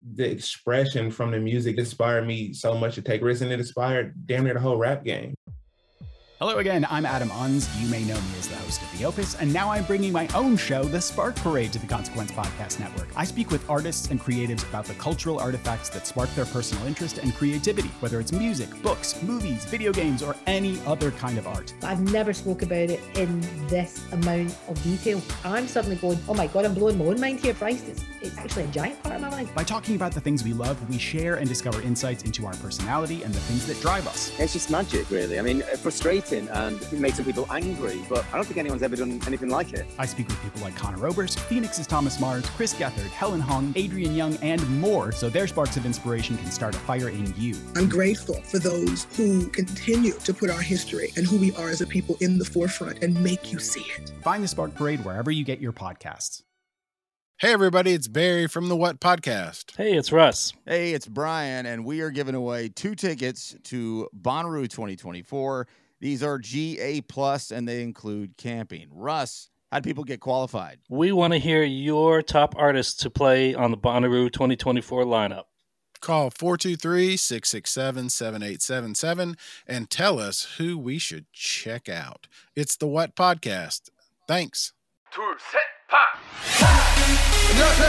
the expression from the music inspired me so much to take risks, and it inspired damn near the whole rap game. Hello again, I'm Adam Unz. You may know me as the host of The Opus, and now I'm bringing my own show, The Spark Parade, to the Consequence Podcast Network. I speak with artists and creatives about the cultural artifacts that spark their personal interest and creativity, whether it's music, books, movies, video games, or any other kind of art. I've never spoke about it in this amount of detail. I'm suddenly going, oh my God, I'm blowing my own mind here, Christ. It's actually a giant part of my life. By talking about the things we love, we share and discover insights into our personality and the things that drive us. It's just magic, really. I mean, frustrating, and it makes some people angry, but I don't think anyone's ever done anything like it. I speak with people like Connor Oberst, Phoenix's Thomas Mars, Chris Gethard, Helen Hong, Adrian Young, and more, so their sparks of inspiration can start a fire in you. I'm grateful for those who continue to put our history and who we are as a people in the forefront and make you see it. Find The Spark Parade wherever you get your podcasts. Hey, everybody, it's Barry from the What Podcast. Hey, it's Russ. Hey, it's Brian, and we are giving away 2 tickets to Bonnaroo 2024. These are GA+, and they include camping. Russ, how do people get qualified? We want to hear your top artists to play on the Bonnaroo 2024 lineup. Call 423-667-7877 and tell us who we should check out. It's the What Podcast. Thanks. 둘, 셋, 파! 안녕하세요.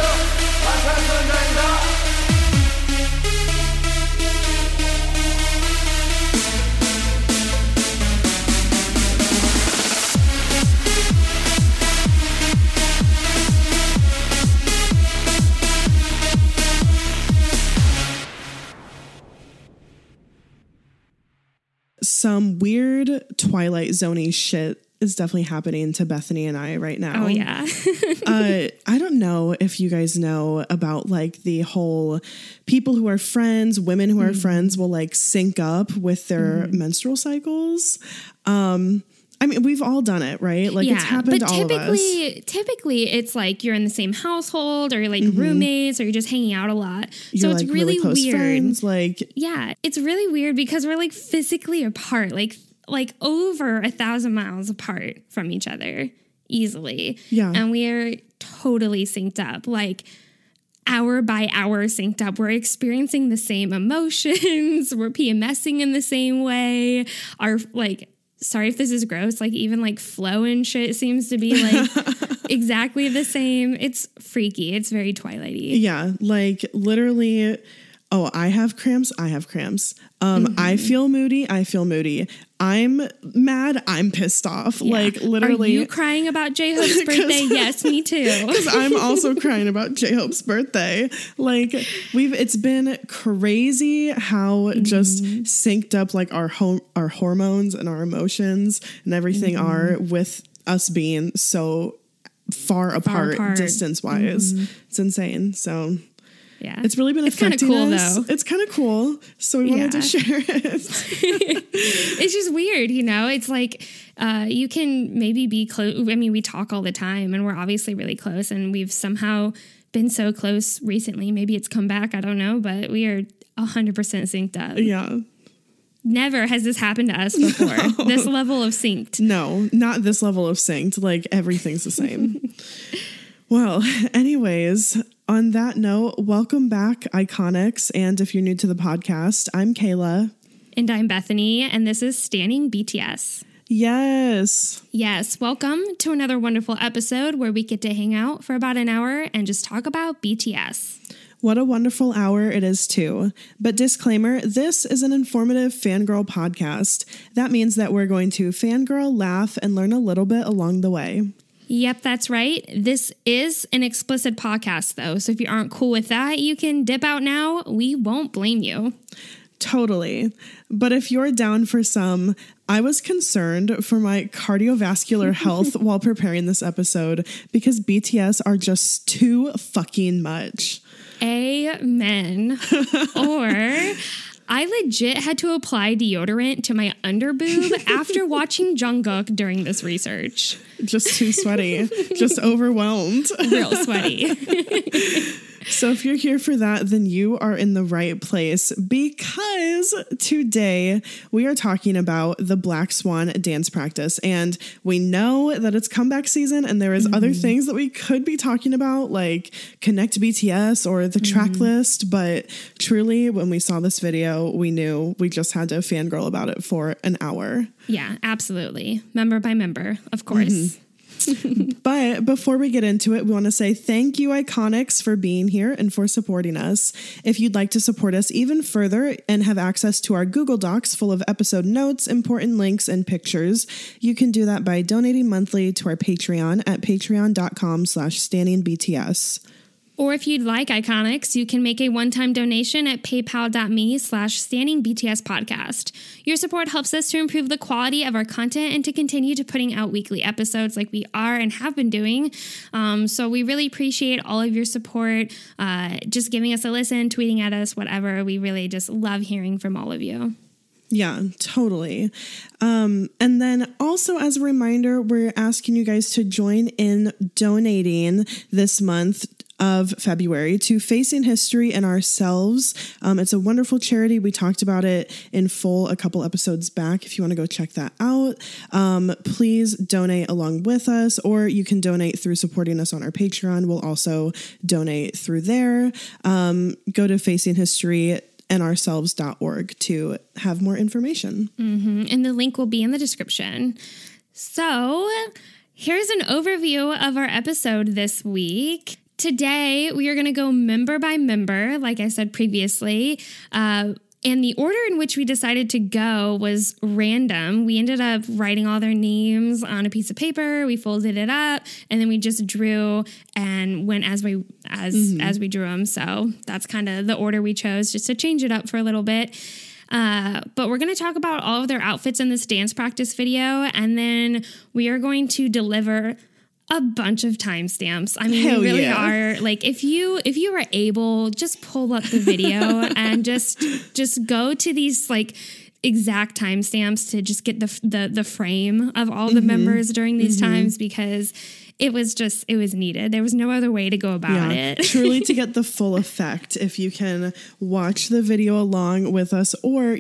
Some weird Twilight Zone-y shit is definitely happening to Bethany and I right now. Oh, yeah. I don't know if you guys know about like the whole people who are friends, women who are friends will like sync up with their menstrual cycles. I mean, we've all done it, right? Like it's happened to all of us. Typically, it's like you're in the same household or you're like roommates or you're just hanging out a lot. You're so it's like really close weird. Friends, like it's really weird because we're like physically apart, like over 1,000 miles apart from each other easily. Yeah. And we are totally synced up, like hour by hour synced up. We're experiencing the same emotions. We're PMSing in the same way. Our sorry if this is gross, like even like flow and shit seems to be like exactly the same. It's freaky. It's very Twilighty. Yeah. Like literally, I have cramps. I feel moody. I'm mad. I'm pissed off. Yeah. Like literally. Are you crying about J-Hope's birthday? Yes, me too. Because I'm also crying about J-Hope's birthday. Like it's been crazy how just synced up like our hormones and our emotions and everything are with us being so far apart. Distance wise. It's insane. So. Yeah. It's really been affecting cool, us. though. It's kind of cool. So we wanted to share it. It's just weird, you know? It's like you can maybe be close. I mean, we talk all the time and we're obviously really close and we've somehow been so close recently. Maybe it's come back. I don't know. But we are 100% synced up. Yeah. Never has this happened to us before. No. This level of synced. No, not this level of synced. Like everything's the same. Well, anyways, on that note, welcome back, Iconics. And if you're new to the podcast, I'm Kayla. And I'm Bethany, and this is Standing BTS. Yes. Yes. Welcome to another wonderful episode where we get to hang out for about an hour and just talk about BTS. What a wonderful hour it is, too. But disclaimer, this is an informative fangirl podcast. That means that we're going to fangirl, laugh, and learn a little bit along the way. Yep, that's right. This is an explicit podcast, though. So if you aren't cool with that, you can dip out now. We won't blame you. Totally. But if you're down for some, I was concerned for my cardiovascular health while preparing this episode because BTS are just too fucking much. Amen. Or I legit had to apply deodorant to my underboob after watching Jungkook during this research. Just too sweaty. Just overwhelmed. Real sweaty. So if you're here for that, then you are in the right place, because today we are talking about the Black Swan dance practice. And we know that it's comeback season, and there is other things that we could be talking about, like Connect BTS or the track list. But truly, when we saw this video, we knew we just had to fangirl about it for an hour. Yeah, absolutely. Member by member, of course. But before we get into it, we want to say thank you, Iconics, for being here and for supporting us. If you'd like to support us even further and have access to our Google Docs full of episode notes, important links, and pictures, you can do that by donating monthly to our Patreon at patreon.com/standingbts. Or if you'd like Iconics, you can make a one-time donation at paypal.me/standingbtspodcast. Your support helps us to improve the quality of our content and to continue to putting out weekly episodes like we are and have been doing. So we really appreciate all of your support, just giving us a listen, tweeting at us, whatever. We really just love hearing from all of you. Yeah, totally. And then also as a reminder, we're asking you guys to join in donating this month of February to Facing History and Ourselves. It's a wonderful charity. We talked about it in full a couple episodes back. If you want to go check that out, please donate along with us, or you can donate through supporting us on our Patreon. We'll also donate through there. Go to facinghistoryandourselves.org to have more information. And the link will be in the description. So here's an overview of our episode this week. Today, we are going to go member by member, like I said previously. And the order in which we decided to go was random. We ended up writing all their names on a piece of paper. We folded it up, and then we just drew and went as we drew them. So that's kind of the order we chose, just to change it up for a little bit. But we're going to talk about all of their outfits in this dance practice video, and then we are going to deliver a bunch of timestamps. I mean, Hell we really yeah. are. Like, if you are able, just pull up the video and just go to these like exact timestamps to just get the frame of all the members during these times, because it was needed. There was no other way to go about it. Truly, to get the full effect, if you can watch the video along with us, or,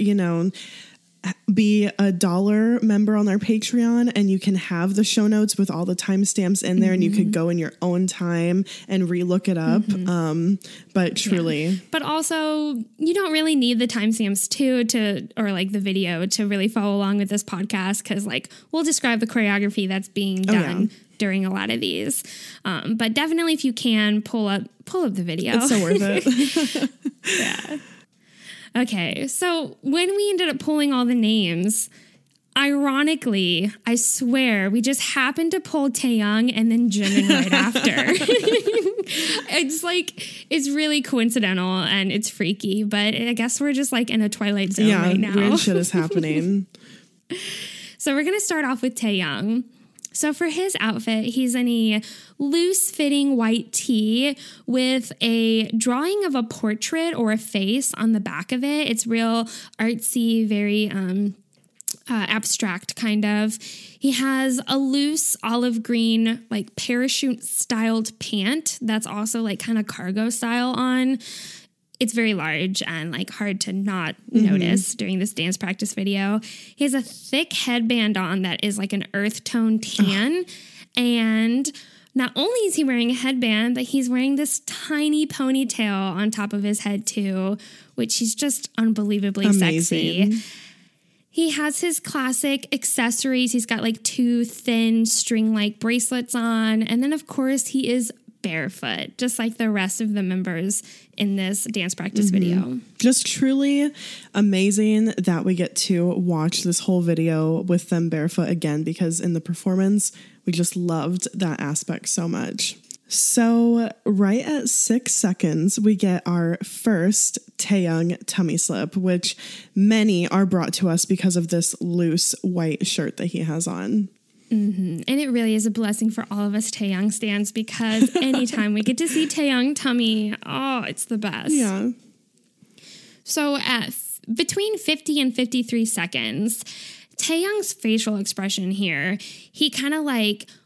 be a $1 member on our Patreon, and you can have the show notes with all the timestamps in there, and you could go in your own time and re-look it up. But truly. Yeah. But also, you don't really need the timestamps or like the video to really follow along with this podcast, because like we'll describe the choreography that's being done during a lot of these. But definitely, if you can, pull up the video. It's so worth it. Yeah. Okay, so when we ended up pulling all the names, ironically, I swear, we just happened to pull Taehyung and then Jimin right after. It's really coincidental and it's freaky, but I guess we're just like in a Twilight Zone right now. Weird shit is happening. So we're going to start off with Taehyung. So for his outfit, he's in a loose-fitting white tee with a drawing of a portrait or a face on the back of it. It's real artsy, very abstract kind of. He has a loose olive green, like parachute-styled pant that's also like kind of cargo style on. It's very large and like hard to not notice during this dance practice video. He has a thick headband on that is like an earth tone tan. And not only is he wearing a headband, but he's wearing this tiny ponytail on top of his head too, which is just unbelievably sexy. He has his classic accessories. He's got like 2 thin string-like bracelets on. And then of course he is barefoot, just like the rest of the members in this dance practice video. Just truly amazing that we get to watch this whole video with them barefoot again, because in the performance, we just loved that aspect so much. So right at 6 seconds, we get our first Taehyung tummy slip, which many are brought to us because of this loose white shirt that he has on. And it really is a blessing for all of us Taehyung stans, because anytime we get to see Taehyung tummy, it's the best. Yeah. So at between 50 and 53 seconds, Taehyung's facial expression here, he kind of like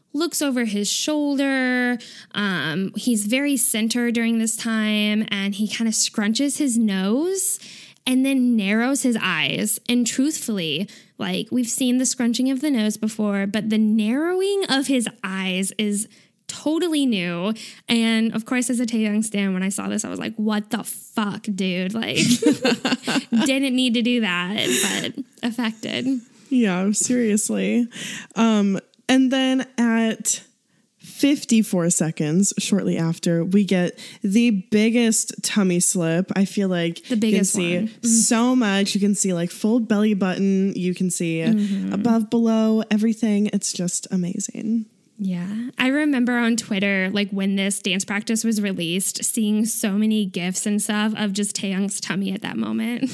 looks over his shoulder. He's very centered during this time, and he kind of scrunches his nose and then narrows his eyes. And truthfully, like, we've seen the scrunching of the nose before, but the narrowing of his eyes is totally new. And of course, as a Taehyung stan, when I saw this, I was like, what the fuck, dude? Like, didn't need to do that, but affected. Yeah, seriously. And then at 54 seconds shortly after, we get the biggest tummy slip. I feel like the biggest you can see one. so much. You can see like full belly button. You can see above, below, everything. It's just amazing. Yeah. I remember on Twitter, like when this dance practice was released, seeing so many GIFs and stuff of just Taehyung's tummy at that moment.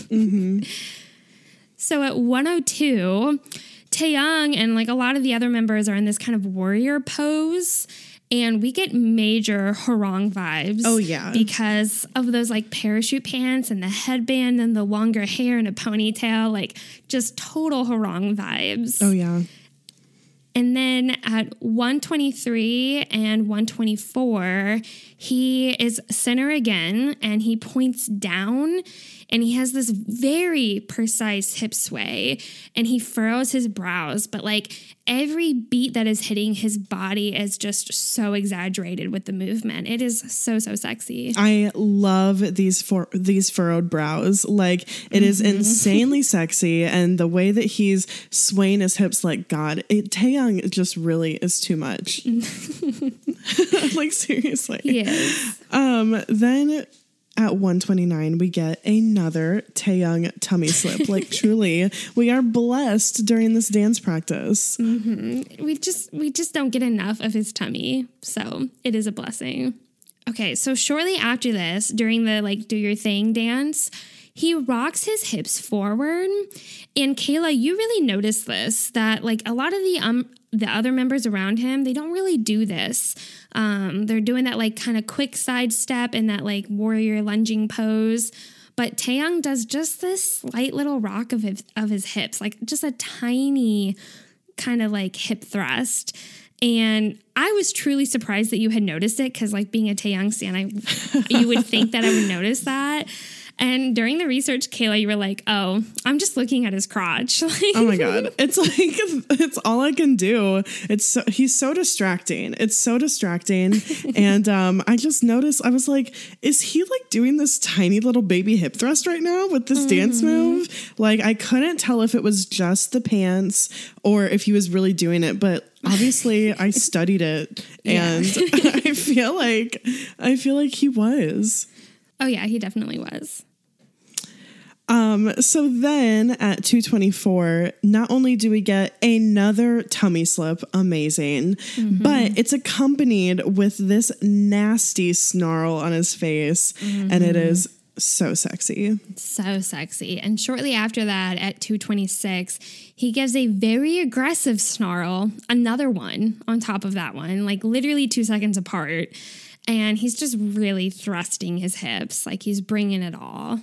So at 102, Taehyung and like a lot of the other members are in this kind of warrior pose, and we get major Hwarang vibes. Oh, yeah. Because of those like parachute pants and the headband and the longer hair and a ponytail, like just total Hwarang vibes. Oh, yeah. And then at 123 and 124, he is center again, and he points down, and he has this very precise hip sway, and he furrows his brows, but like every beat that is hitting his body is just so exaggerated with the movement. It is so, so sexy. I love these furrowed brows. Like, it is insanely sexy, and the way that he's swaying his hips, like, God, Taehyung just really is too much. Like, seriously. He is. Then at 129, we get another Taehyung tummy slip. Like, truly, we are blessed during this dance practice. We just don't get enough of his tummy, so it is a blessing. Okay, so shortly after this, during the like do your thing dance, he rocks his hips forward. And Kayla, you really noticed this, that like a lot of the other members around him, they don't really do this. They're doing that like kind of quick side step and that like warrior lunging pose. But Taehyung does just this slight little rock of his hips, like just a tiny kind of like hip thrust. And I was truly surprised that you had noticed it, because like being a Taehyung stan, you would think that I would notice that. And during the research, Kayla, you were like, oh, I'm just looking at his crotch. Oh my God. It's like, it's all I can do. He's so distracting. It's so distracting. And I just noticed, I was like, is he like doing this tiny little baby hip thrust right now with this dance move? Like, I couldn't tell if it was just the pants or if he was really doing it, but obviously I studied it, and I feel like he was. Oh yeah, he definitely was. So then at 224, not only do we get another tummy slip, amazing, but it's accompanied with this nasty snarl on his face, and it is so sexy. So sexy. And shortly after that, at 226, he gives a very aggressive snarl, another one on top of that one, like literally 2 seconds apart. And he's just really thrusting his hips, like he's bringing it all.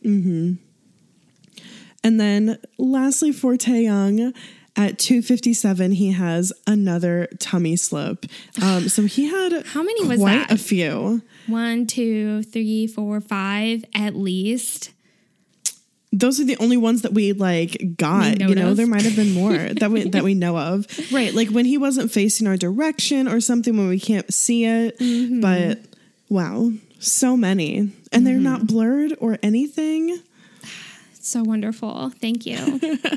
And then lastly for Taehyung, at 257, he has another tummy slip. So he had how many was quite that? A few. 1, 2, 3, 4, 5 at least. Those are the only ones that we like got. You know, there might have been more that we know of. Right, like when he wasn't facing our direction or something, when we can't see it. But wow, so many, and they're not blurred or anything. So wonderful. Thank you.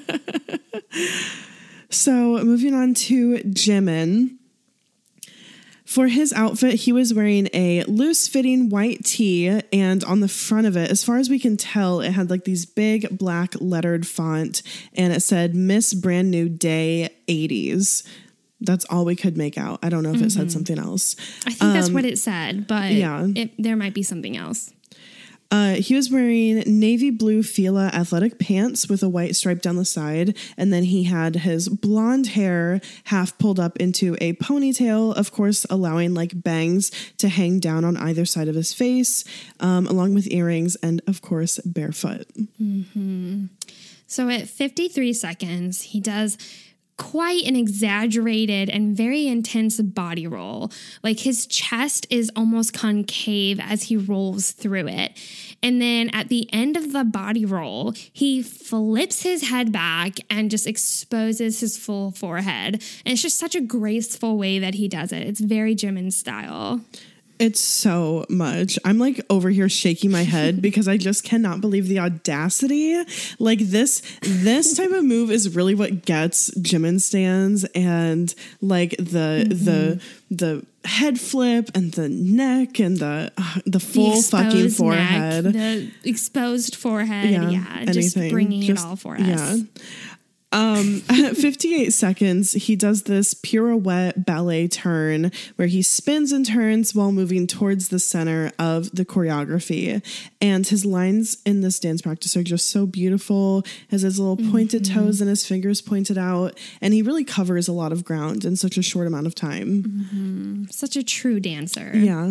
So moving on to Jimin. For his outfit, he was wearing a loose-fitting white tee, and on the front of it, as far as we can tell, it had like these big black lettered font, and it said Miss Brand New Day 80s. That's all we could make out. I don't know if it said something else. I think that's what it said, but there might be something else. He was wearing navy blue Fila athletic pants with a white stripe down the side. And then he had his blonde hair half pulled up into a ponytail, of course, allowing like bangs to hang down on either side of his face, along with earrings and, of course, barefoot. So at 53 seconds, he does quite an exaggerated and very intense body roll. Like his chest is almost concave as he rolls through it. And then at the end of the body roll, he flips his head back and just exposes his full forehead. And it's just such a graceful way that he does it. It's very Jimin style. It's so much. I'm like over here shaking my head because I just cannot believe the audacity. Like this type of move is really what gets Jimin stans, and like the head flip and the neck and the full fucking forehead, neck, the exposed forehead. Yeah, just bringing it all for us. Yeah. At 58 seconds, he does this pirouette ballet turn where he spins and turns while moving towards the center of the choreography. And his lines in this dance practice are just so beautiful. Has his little pointed toes and his fingers pointed out. And he really covers a lot of ground in such a short amount of time. Such a true dancer. Yeah.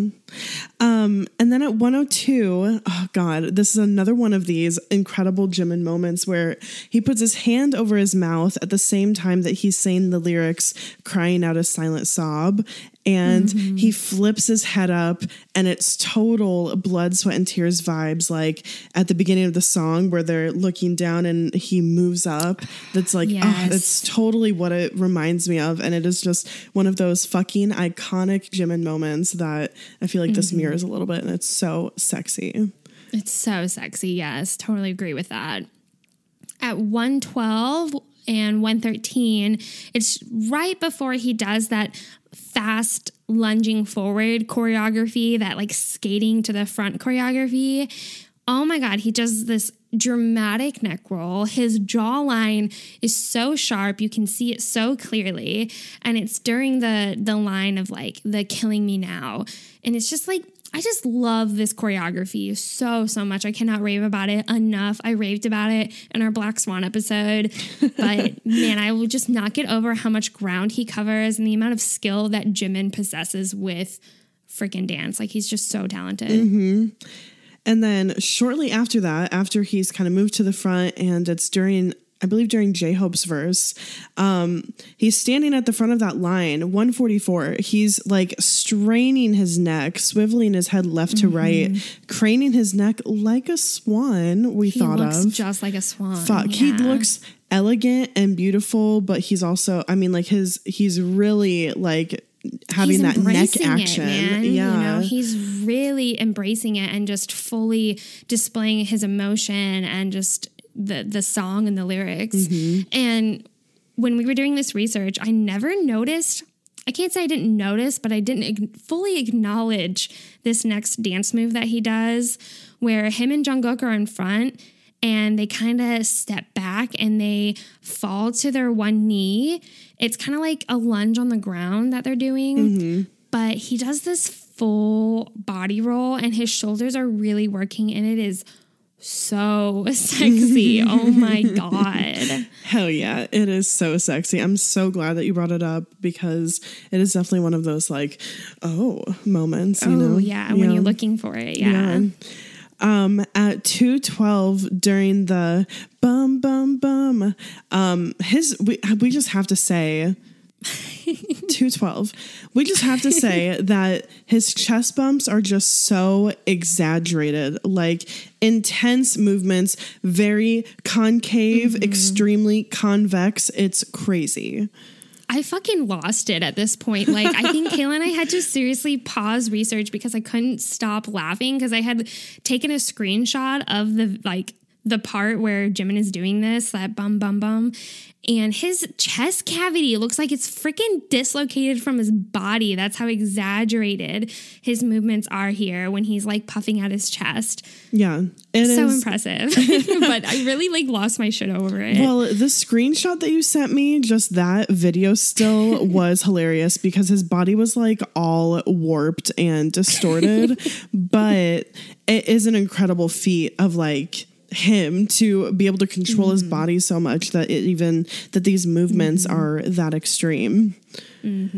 And then at 102, oh God, this is another one of these incredible Jimin moments where he puts his hand over his mouth at the same time that he's saying the lyrics, crying out a silent sob. And he flips his head up, and it's total blood, sweat, and tears vibes, like at the beginning of the song where they're looking down and he moves up. That's like, oh, that's totally what it reminds me of. And it is just one of those fucking iconic Jimin moments that I feel like this mirrors a little bit, and it's so sexy. It's so sexy. Yes, totally agree with that. At 112 and 113, it's right before he does that fast lunging forward choreography, that like skating to the front choreography. Oh my God, he does this dramatic neck roll. His jawline is so sharp. You can see it so clearly. And it's during the line of like the killing me now. And it's just like, I just love this choreography so much. I cannot rave about it enough. I raved about it in our Black Swan episode. But man, I will just not get over how much ground he covers and the amount of skill that Jimin possesses with freaking dance. Like he's just so talented. And then shortly after that, after he's kind of moved to the front, and it's during, I believe during J-Hope's verse, he's standing at the front of that line, 144. He's like straining his neck, swiveling his head left to right, craning his neck like a swan, he looks just like a swan. He looks elegant and beautiful, but he's also, I mean, like he's really like having that neck action. Yeah. You know, he's really embracing it and just fully displaying his emotion and just the song and the lyrics. And when we were doing this research, I never noticed, I can't say I didn't notice, but I didn't fully acknowledge this next dance move that he does, where him and Jungkook are in front and they kind of step back and they fall to their one knee. It's kind of like a lunge on the ground that they're doing, but he does this full body roll and his shoulders are really working, and it is so sexy. Oh my God. Hell yeah. It is so sexy. I'm so glad that you brought it up because it is definitely one of those like, moments, you know? When you're looking for it. At 212 during the bum bum bum, we just have to say 212. We just have to say that his chest bumps are just so exaggerated, like intense movements, very concave, extremely convex. It's crazy. I fucking lost it at this point. Like, I think Kayla and I had to seriously pause research because I couldn't stop laughing because I had taken a screenshot of the part where Jimin is doing this, that bum, bum, bum. And his chest cavity looks like it's freaking dislocated from his body. That's how exaggerated his movements are here when he's like puffing out his chest. Yeah. It so is impressive. But I really like lost my shit over it. Well, the screenshot that you sent me, just that video still was hilarious because his body was like all warped and distorted. But it is an incredible feat of like him to be able to control his body so much that that these movements are that extreme.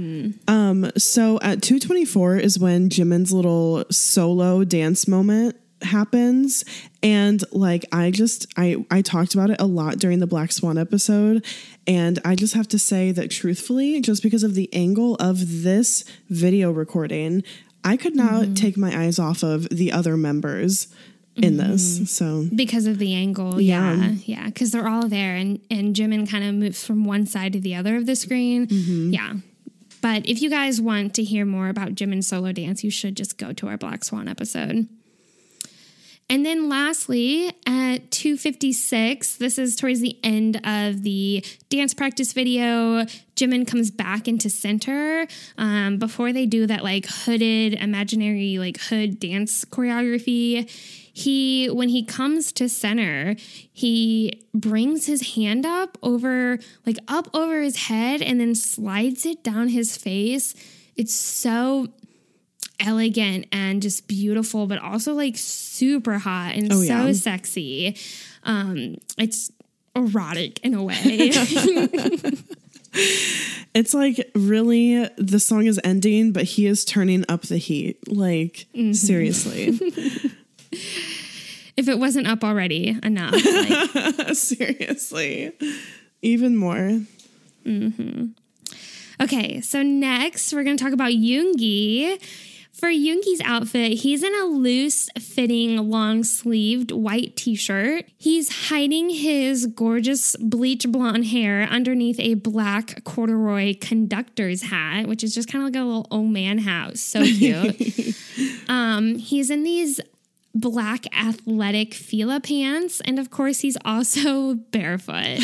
So at 224 is when Jimin's little solo dance moment happens. And like, I talked about it a lot during the Black Swan episode. And I just have to say that truthfully, just because of the angle of this video recording, I could not take my eyes off of the other members in this. So because of the angle. Yeah. Cause they're all there and Jimin kind of moves from one side to the other of the screen. Yeah. But if you guys want to hear more about Jimin's solo dance, you should just go to our Black Swan episode. And then lastly, at 2:56, this is towards the end of the dance practice video, Jimin comes back into center before they do that like hooded, imaginary like hood dance choreography. When he comes to center, he brings his hand up over his head and then slides it down his face. It's so elegant and just beautiful, but also like super hot and sexy. It's erotic in a way. It's like really the song is ending, but he is turning up the heat. Like seriously. If it wasn't up already enough. Like. Seriously. Even more. Okay, so next we're going to talk about Yoongi. For Yoongi's outfit, he's in a loose-fitting, long-sleeved white t-shirt. He's hiding his gorgeous bleach blonde hair underneath a black corduroy conductor's hat, which is just kind of like a little old man hat. So cute. He's in these black athletic Fila pants, and of course he's also barefoot.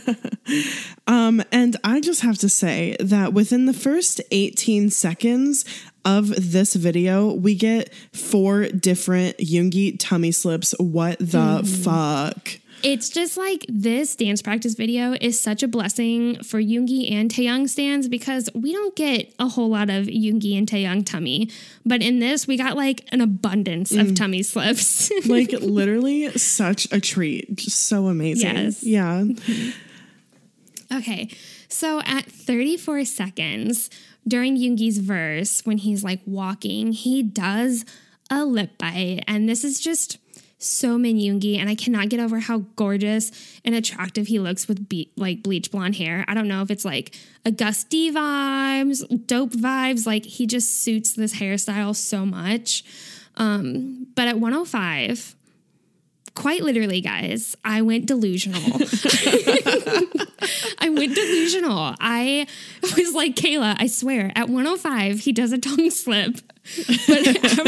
And I just have to say that within the first 18 seconds of this video, we get 4 different Yoongi tummy slips. What the fuck? It's just like this dance practice video is such a blessing for Yoongi and Taehyung stans because we don't get a whole lot of Yoongi and Taehyung tummy. But in this, we got like an abundance of tummy slips. Like literally such a treat. Just so amazing. Yes. Yeah. Okay. So at 34 seconds during Yoongi's verse, when he's like walking, he does a lip bite. And this is just so Min Yoongi, and I cannot get over how gorgeous and attractive he looks with bleach blonde hair. I don't know if it's like a Gus D vibes, dope vibes. Like he just suits this hairstyle so much. But at 105, quite literally, guys, I went delusional. I went delusional. I was like, Kayla, I swear, at 105, he does a tongue slip. But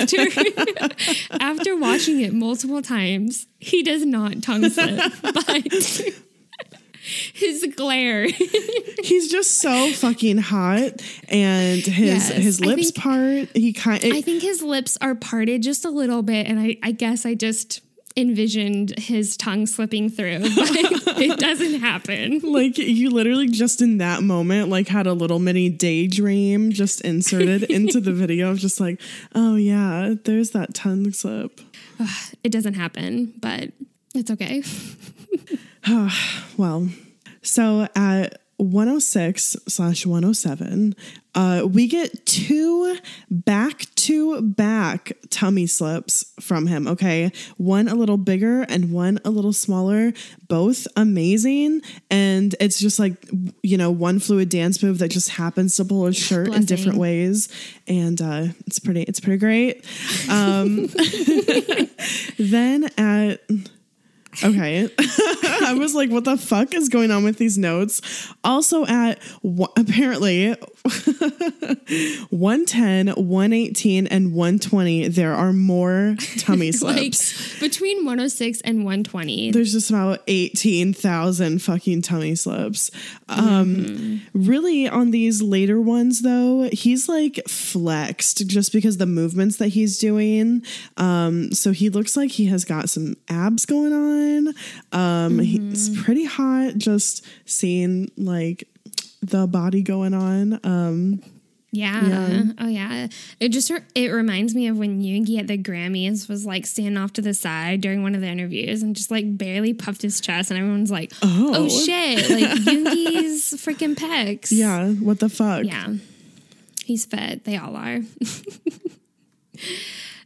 after watching it multiple times, he does not tongue slip. But his glare. He's just so fucking hot, and his lips part. I think his lips are parted just a little bit, and I guess I just envisioned his tongue slipping through, but it doesn't happen. Like you literally just in that moment like had a little mini daydream just inserted into the video of just like, oh yeah, there's that tongue slip. It doesn't happen, but it's okay. Well, so at 106/107, we get 2 back-to-back tummy slips from him, okay? One a little bigger and one a little smaller, both amazing. And it's just like, you know, one fluid dance move that just happens to pull his shirt in different ways. And it's pretty great. Then at... Okay. I was like, what the fuck is going on with these notes? Also at apparently 110, 118, and 120, there are more tummy slips. Like between 106 and 120. There's just about 18,000 fucking tummy slips. Really on these later ones though, he's like flexed just because the movements that he's doing. So he looks like he has got some abs going on. He's pretty hot just seeing like the body going on. Yeah. Oh yeah. It reminds me of when Yoongi at the Grammys was like standing off to the side during one of the interviews and just like barely puffed his chest and everyone's like, oh shit, like Yoongi's freaking pecs. Yeah. What the fuck? Yeah. He's fed. They all are.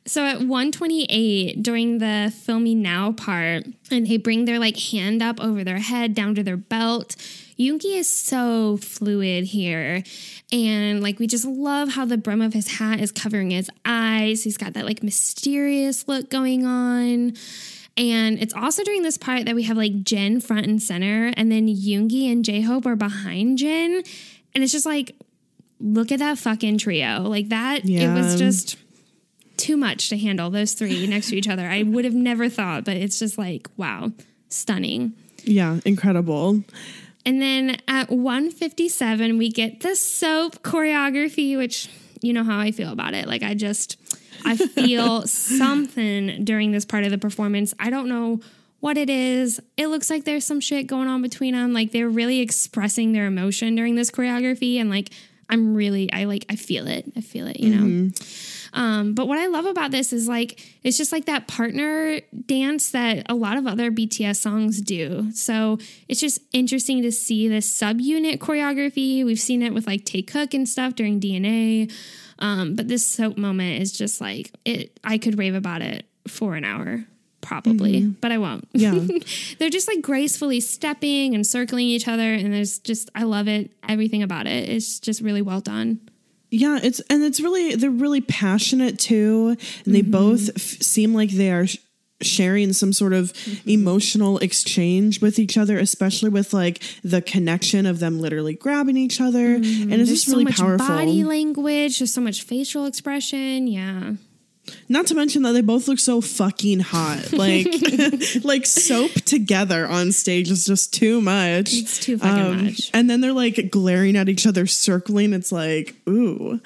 So at 1:28 during the filming now part, and they bring their like hand up over their head down to their belt. Yoongi is so fluid here. And like we just love how the brim of his hat is covering his eyes. He's got that like mysterious look going on. And it's also during this part that we have like Jin front and center, and then Yoongi and J-Hope are behind Jin. And it's just like, look at that fucking trio. Like that, It was just too much to handle, those three next to each other. I would have never thought, but it's just like, wow, stunning. Yeah, incredible. And then at 1:57, we get the soap choreography, which you know how I feel about it. Like I feel something during this part of the performance. I don't know what it is. It looks like there's some shit going on between them. Like they're really expressing their emotion during this choreography. And like, I feel it. I feel it, you know? But what I love about this is like, it's just like that partner dance that a lot of other BTS songs do. So it's just interesting to see this subunit choreography. We've seen it with like Taekook and stuff during DNA. But this soap moment is just like I could rave about it for an hour. Probably, but I won't. Yeah. They're just like gracefully stepping and circling each other. And I love it. Everything about it is just really well done. Yeah. They're really passionate too. And they both seem like they are sharing some sort of emotional exchange with each other, especially with like the connection of them literally grabbing each other. And it's just really so much powerful. Body language, there's so much facial expression. Yeah. Not to mention that they both look so fucking hot. Like, like soap together on stage is just too much. It's too fucking much. And then they're like glaring at each other, circling. It's like, ooh.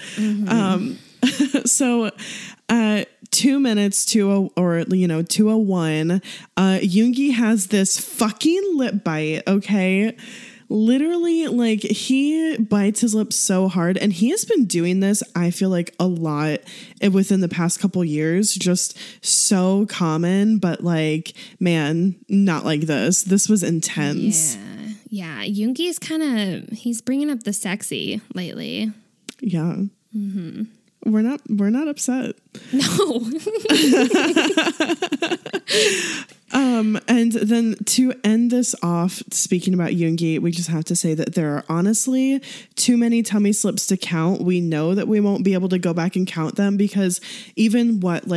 So, 2 minutes to 2:01. Yoongi has this fucking lip bite. Okay. Literally, like, he bites his lips so hard, and he has been doing this, I feel like, a lot within the past couple years. Just so common, but like, man, not like this. This was intense. Yeah. Yoongi is he's bringing up the sexy lately. Yeah. We're not upset. No. And then to end this off, speaking about Yoongi, we just have to say that there are honestly too many tummy slips to count. We know that we won't be able to go back and count them because even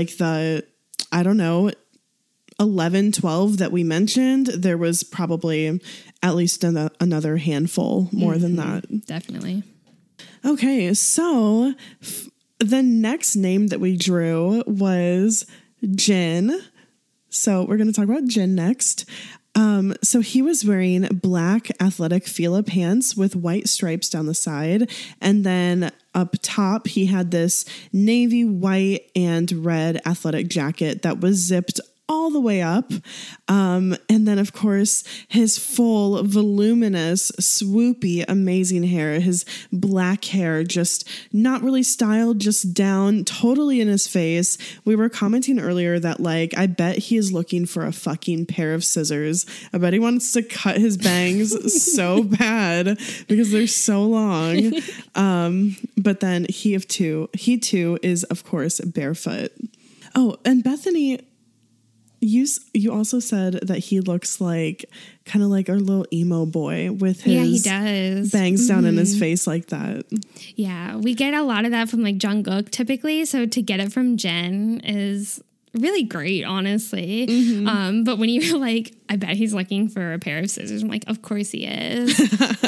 11, 12 that we mentioned, there was probably at least another handful more than that. Definitely. Okay, so the next name that we drew was Jin. So we're going to talk about Jin next. So he was wearing black athletic Fila pants with white stripes down the side. And then up top, he had this navy, white, and red athletic jacket that was zipped all the way up. And then, of course, his full, voluminous, swoopy, amazing hair, his black hair, just not really styled, just down, totally in his face. We were commenting earlier that, like, I bet he is looking for a fucking pair of scissors. I bet he wants to cut his bangs so bad because they're so long. But then he too is, of course, barefoot. Oh, and Bethany, you also said that he looks like kind of like our little emo boy with his he does. bangs down in his face like that. Yeah, we get a lot of that from like Jungkook typically. So to get it from Jen is really great, honestly. But when you were like, I bet he's looking for a pair of scissors, I'm like, of course he is.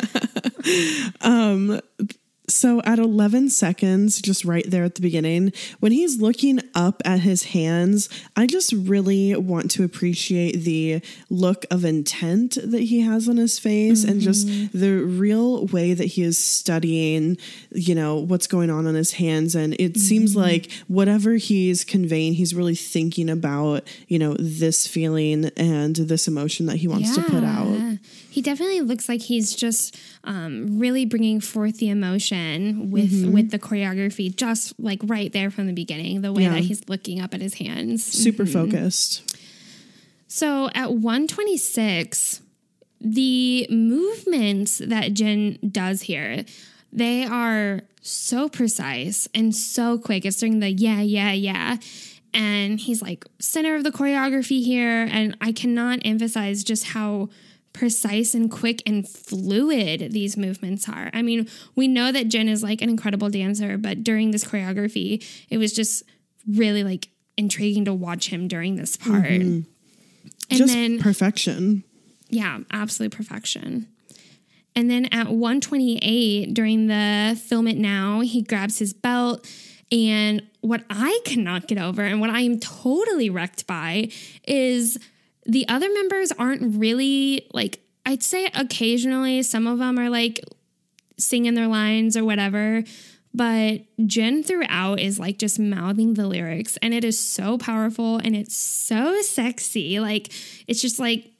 So at 11 seconds, just right there at the beginning, when he's looking up at his hands, I just really want to appreciate the look of intent that he has on his face and just the real way that he is studying, what's going on his hands. And it seems like whatever he's conveying, he's really thinking about, this feeling and this emotion that he wants to put out. He definitely looks like he's just really bringing forth the emotion with the choreography, just like right there from the beginning, the way that he's looking up at his hands. Super focused. So at 1:26, the movements that Jin does here, they are so precise and so quick. It's during the yeah. and he's like center of the choreography here. And I cannot emphasize just how precise and quick and fluid these movements are. I mean, we know that Jin is like an incredible dancer, but during this choreography, it was just really like intriguing to watch him during this part. And just then perfection. Yeah, absolute perfection. And then at 1:28 during the Film It Now, he grabs his belt. And what I cannot get over and what I am totally wrecked by is the other members aren't really like, I'd say occasionally some of them are like singing their lines or whatever, but Jin throughout is like just mouthing the lyrics, and it is so powerful and it's so sexy. Like, it's just like,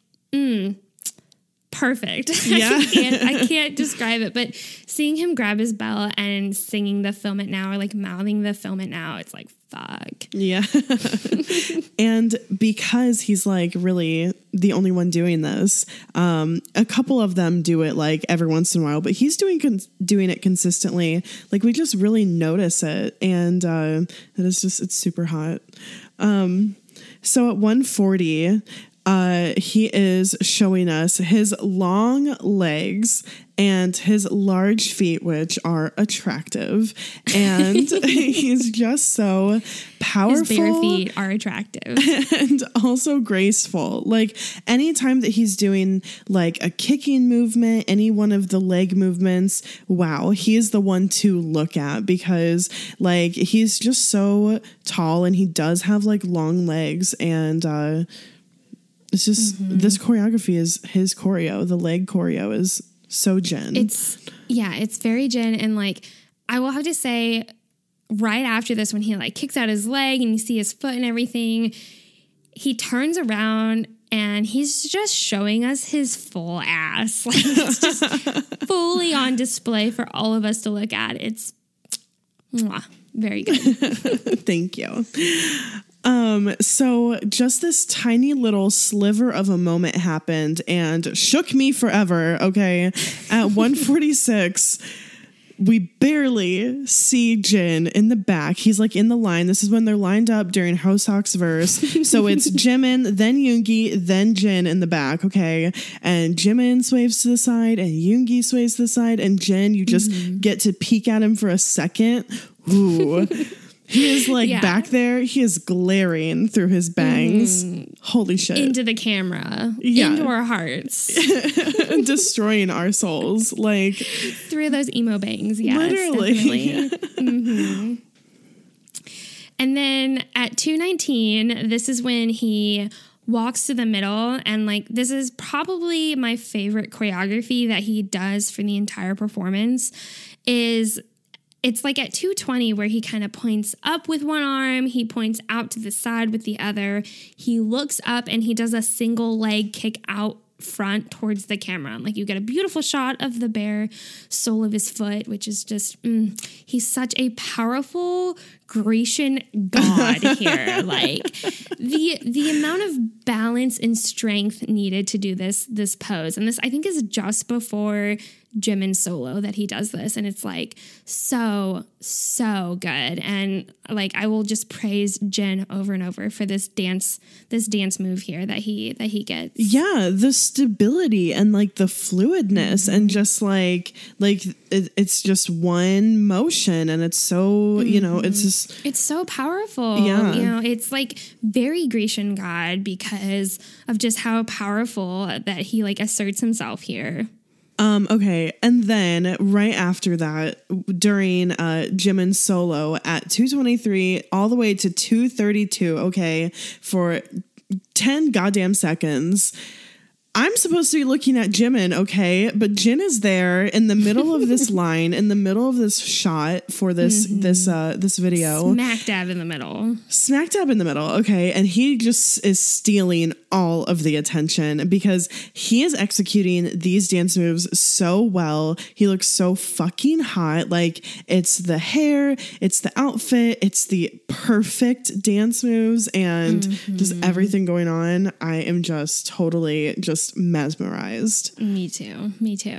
perfect. Yeah. I can't describe it, but seeing him grab his bell and singing the Film It Now or like mouthing the Film It Now, it's like, fuck. Yeah. And because he's like really the only one doing this, a couple of them do it like every once in a while, but he's doing it consistently. Like, we just really notice it. And it's super hot. So at 1:40, he is showing us his long legs and his large feet, which are attractive. And he's just so powerful. His bare feet are attractive. And also graceful. Like, anytime that he's doing like a kicking movement, any one of the leg movements, wow, he is the one to look at, because like he's just so tall and he does have like long legs. And it's just, this choreography is his choreo. The leg choreo is so Jin. It's very Jin. And like, I will have to say, right after this, when he like kicks out his leg and you see his foot and everything, he turns around and he's just showing us his full ass. Like, it's just fully on display for all of us to look at. It's very good. Thank you. So just this tiny little sliver of a moment happened and shook me forever. Okay. At 1:46, we barely see Jin in the back. He's like in the line. This is when they're lined up during Hoseok's verse. So it's Jimin, then Yoongi, then Jin in the back. Okay. And Jimin sways to the side and Yoongi sways to the side, and Jin, you just get to peek at him for a second. Ooh. He is like back there. He is glaring through his bangs. Holy shit. Into the camera. Yeah. Into our hearts. Destroying our souls. Like, through those emo bangs. Yes, literally. And then at 2:19, this is when he walks to the middle. And like, this is probably my favorite choreography that he does for the entire performance. It's like at 2:20 where he kind of points up with one arm, he points out to the side with the other, he looks up and he does a single leg kick out front towards the camera. Like, you get a beautiful shot of the bare sole of his foot, which is just, he's such a powerful Grecian god here. Like, the amount of balance and strength needed to do this pose. And this, I think, is just before Jimin solo that he does this, and it's like so good. And like, I will just praise Jin over and over for this dance move here that he gets. Yeah, the stability and like the fluidness and just like it's just one motion, and it's so it's so powerful. Yeah, it's like very Grecian god because of just how powerful that he like asserts himself here. Okay, and then right after that, during Jimin's solo at 2:23 all the way to 2:32, okay, for 10 goddamn seconds, I'm supposed to be looking at Jimin, okay, but Jin is there in the middle of this line, in the middle of this shot for this video. Smack dab in the middle. Okay, and he just is stealing all of the attention because he is executing these dance moves so well. He looks so fucking hot. Like, it's the hair, it's the outfit, it's the perfect dance moves, and just everything going on. I am just totally just mesmerized. Me too.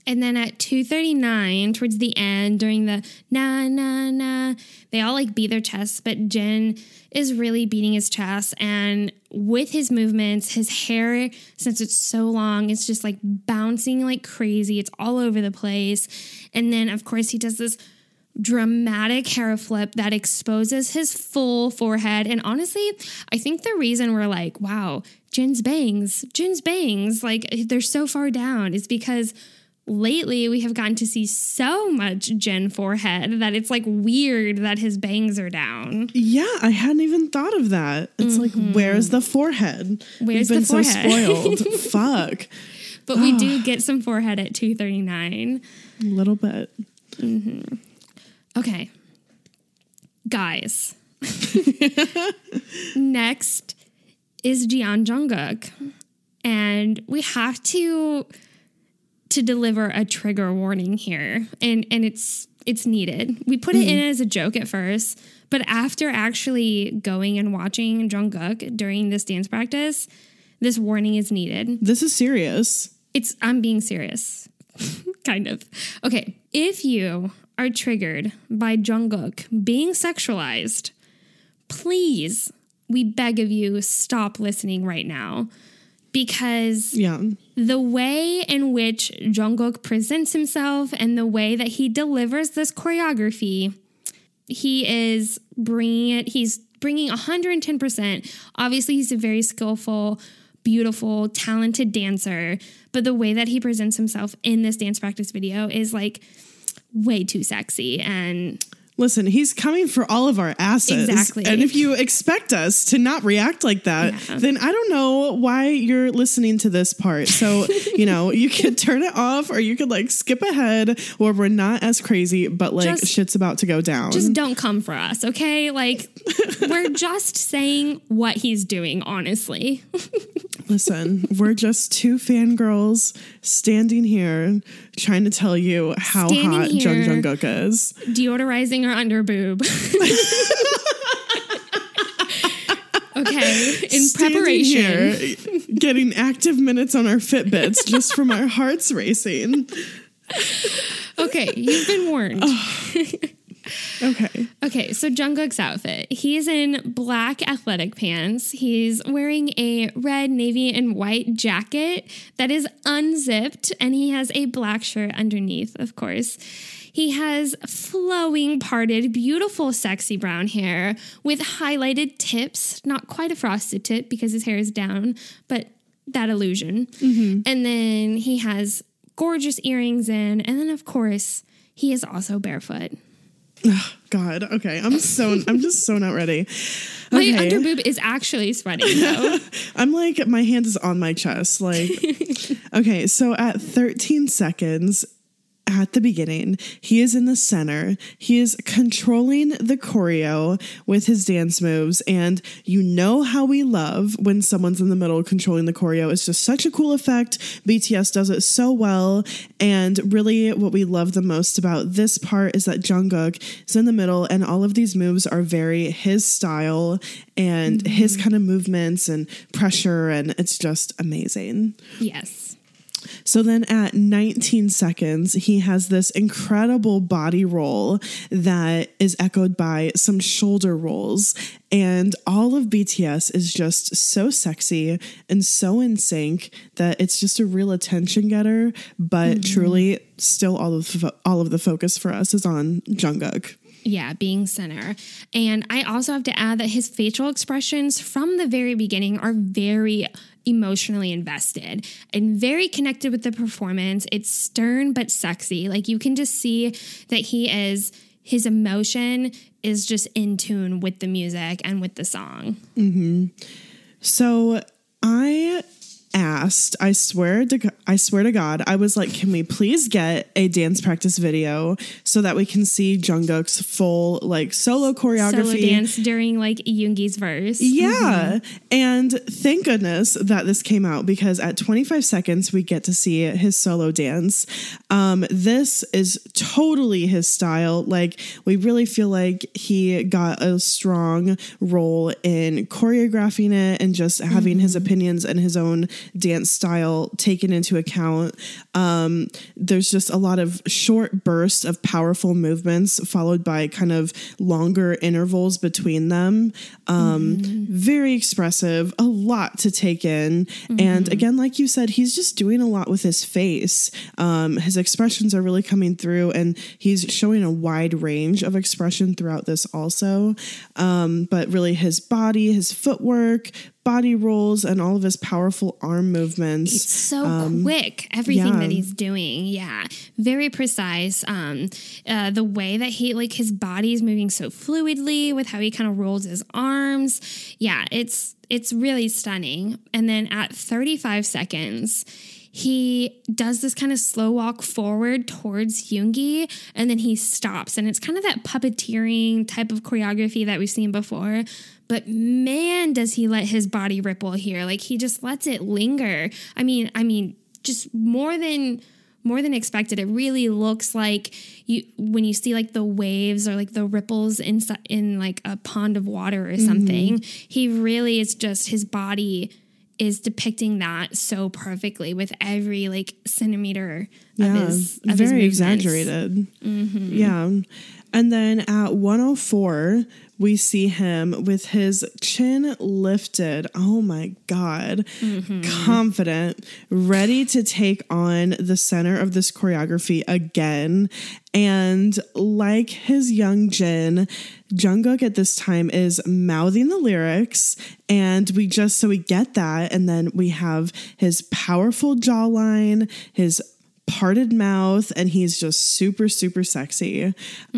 And then at 2:39, towards the end, during the na na na, they all like beat their chests, but Jin is really beating his chest. And with his movements, his hair, since it's so long, it's just like bouncing like crazy. It's all over the place. And then, of course, he does this dramatic hair flip that exposes his full forehead. And honestly, I think the reason we're like, wow, Jin's bangs, like they're so far down is because lately we have gotten to see so much Jin forehead that it's like weird that his bangs are down. Yeah, I hadn't even thought of that. It's like, where's the forehead? Where's We've been the forehead? so spoiled. Fuck. But we do get some forehead at 2:39. A little bit. Okay. Guys. Next is Jian Jungkook. And we have to deliver a trigger warning here. And it's needed. We put it in as a joke at first, but after actually going and watching Jungkook during this dance practice, this warning is needed. This is serious. I'm being serious. Kind of. Okay. If you are triggered by Jungkook being sexualized, please, we beg of you, stop listening right now. Because the way in which Jungkook presents himself and the way that he delivers this choreography, he is bringing it. He's bringing 110%. Obviously, he's a very skillful, beautiful, talented dancer. But the way that he presents himself in this dance practice video is like way too sexy. And listen, he's coming for all of our asses. Exactly. And if you expect us to not react like that, then I don't know why you're listening to this part. So, you could turn it off or you could like skip ahead, or we're not as crazy, but like shit's about to go down. Just don't come for us, okay? Like, we're just saying what he's doing, honestly. Listen, we're just two fangirls standing here trying to tell you how hot Jung Jungkook is. Deodorizing her under boob. Okay, in standing preparation. Here, getting active minutes on our Fitbits just from our hearts racing. Okay, you've been warned. Okay, so Jungkook's outfit. He's in black athletic pants. He's wearing a red, navy, and white jacket that is unzipped, and he has a black shirt underneath, of course. He has flowing, parted, beautiful, sexy brown hair with highlighted tips. Not quite a frosted tip because his hair is down, but that illusion. And then he has gorgeous earrings in, and then, of course, he is also barefoot. Oh, God. Okay. I'm just so not ready. My underboob is actually sweating though. I'm like, my hand is on my chest. Like, okay. So at 13 seconds at the beginning, he is in the center. He is controlling the choreo with his dance moves. And you know how we love when someone's in the middle controlling the choreo. It's just such a cool effect. BTS does it so well. And really what we love the most about this part is that Jungkook is in the middle and all of these moves are very his style and his kind of movements and pressure. And it's just amazing. Yes. So then at 19 seconds, he has this incredible body roll that is echoed by some shoulder rolls. And all of BTS is just so sexy and so in sync that it's just a real attention getter. But truly, still all of the focus for us is on Jungkook. Yeah, being center. And I also have to add that his facial expressions from the very beginning are very emotionally invested and very connected with the performance. It's stern but sexy. Like you can just see that his emotion is just in tune with the music and with the song. So I asked, I swear to God, I was like, can we please get a dance practice video so that we can see Jungkook's full like solo choreography. Solo dance during like Yoongi's verse. Yeah. And thank goodness that this came out because at 25 seconds, we get to see his solo dance. This is totally his style. Like we really feel like he got a strong role in choreographing it and just having his opinions and his own dance style taken into account. There's just a lot of short bursts of powerful movements followed by kind of longer intervals between them. Very expressive, a lot to take in. And again, like you said, he's just doing a lot with his face. His expressions are really coming through, and he's showing a wide range of expression throughout this also. But really his body, his footwork, body rolls, and all of his powerful arm movements. It's so quick, everything that he's doing. Yeah. Very precise. The way that his body is moving so fluidly with how he kind of rolls his arms. Yeah, it's really stunning. And then at 35 seconds, he does this kind of slow walk forward towards Yoongi, and then he stops. And it's kind of that puppeteering type of choreography that we've seen before. But man, does he let his body ripple here. Like, he just lets it linger. I mean, just more than expected. It really looks like when you see like the waves or like the ripples in like a pond of water or something. He really is just, his body is depicting that so perfectly with every like centimeter of his very exaggerated. Yeah. And then at 104, we see him with his chin lifted. Oh my God. Confident, ready to take on the center of this choreography again. And like his young Jin, Jungkook at this time is mouthing the lyrics, and we get that. And then we have his powerful jawline, his parted mouth, and he's just super, super sexy.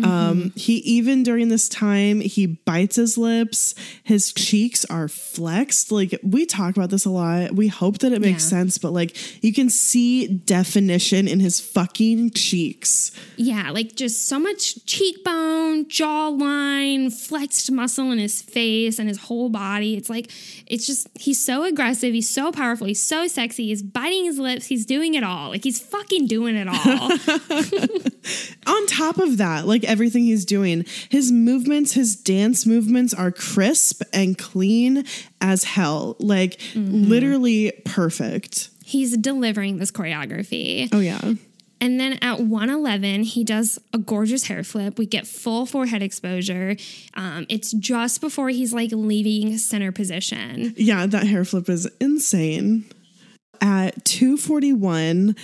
He even during this time, he bites his lips. His cheeks are flexed. Like, we talk about this a lot. We hope that it makes sense, but like, you can see definition in his fucking cheeks. Yeah, like just so much cheekbone, jawline, flexed muscle in his face and his whole body. It's just, he's so aggressive. He's so powerful. He's so sexy. He's biting his lips. He's doing it all. Like, he's fucking doing it all. On top of that, like everything he's doing, his movements, his dance movements are crisp and clean as hell. Like literally perfect. He's delivering this choreography. Oh yeah. And then at 111, he does a gorgeous hair flip. We get full forehead exposure. It's just before he's like leaving center position. Yeah, that hair flip is insane. At 241,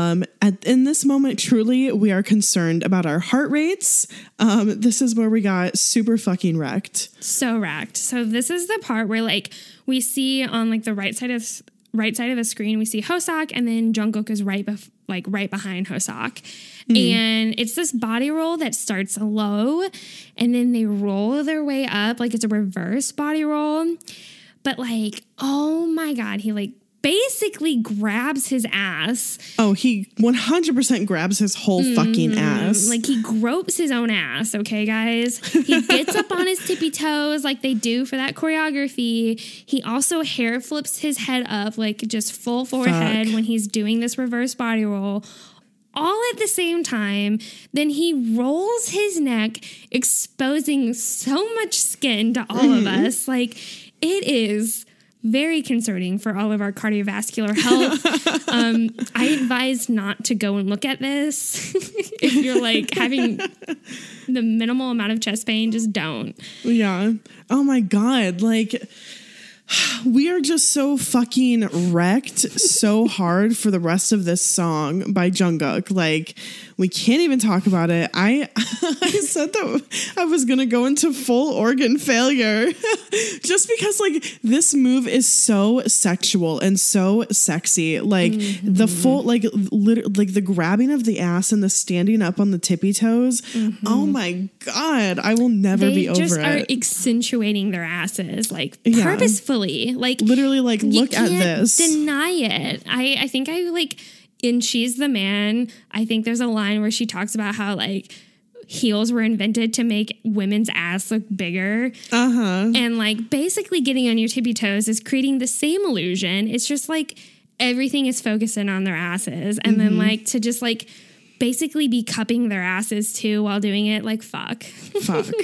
in this moment, truly, we are concerned about our heart rates. This is where we got super fucking wrecked. So wrecked. So this is the part where like we see on like the right side of the screen, we see Hoseok, and then Jungkook is right behind Hoseok. And it's this body roll that starts low, and then they roll their way up like it's a reverse body roll. But like, oh my God, he like basically grabs his ass. Oh, he 100% grabs his whole fucking ass. Like, he gropes his own ass, okay, guys? He gets up on his tippy toes like they do for that choreography. He also hair flips his head up, like just full forehead when he's doing this reverse body roll. All at the same time. Then he rolls his neck, exposing so much skin to all of us. Like, it is very concerning for all of our cardiovascular health. I advise not to go and look at this. If you're like having the minimal amount of chest pain, just don't. Yeah. Oh my God. Like, we are just so fucking wrecked so hard for the rest of this song by Jungkook. Like, we can't even talk about it. I said that I was going to go into full organ failure just because like this move is so sexual and so sexy. Like the full, like the grabbing of the ass and the standing up on the tippy toes. Oh my God. I will never be over it. They just are accentuating their asses like purposefully. Like literally like look at this. Deny it. I think I like in She's the Man, I think there's a line where she talks about how like heels were invented to make women's ass look bigger. And like basically getting on your tippy toes is creating the same illusion. It's just like everything is focusing on their asses. And then like to just like basically be cupping their asses too while doing it, like fuck.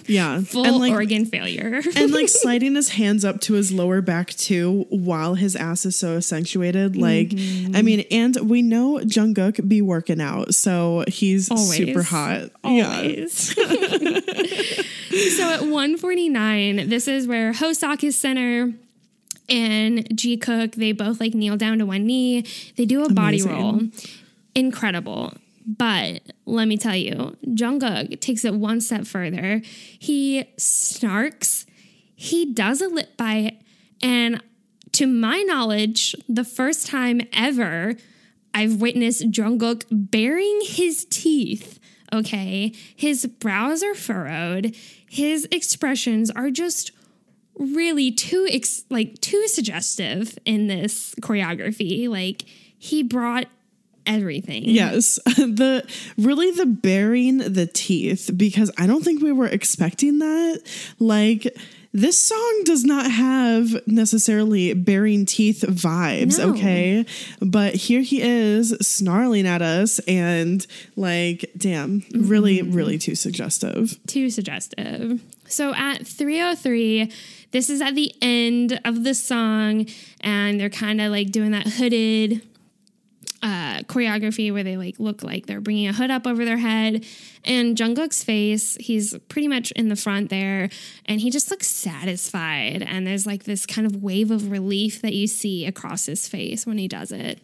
Yeah. Full And, like, organ failure. and like sliding his hands up to his lower back too while his ass is so accentuated. Like, I mean, and we know Jungkook be working out, so he's super hot. Always. Yeah. So at 149, this is where Hoseok is center and Jikook, they both like kneel down to one knee. They do a body roll. Incredible. But let me tell you, Jungkook takes it one step further. He snarks. He does a lip bite. And to my knowledge, the first time ever I've witnessed Jungkook baring his teeth. Okay, his brows are furrowed. His expressions are just really too suggestive in this choreography. Like, he brought everything. Yes. The baring the teeth, because I don't think we were expecting that. Like, this song does not have necessarily baring teeth vibes, okay? But here he is snarling at us and like, damn, really, really too suggestive. Too suggestive. So at 3:03, this is at the end of the song, and they're kind of like doing that hooded choreography where they like look like they're bringing a hood up over their head, and Jungkook's face, he's pretty much in the front there, and he just looks satisfied, and there's like this kind of wave of relief that you see across his face when he does it.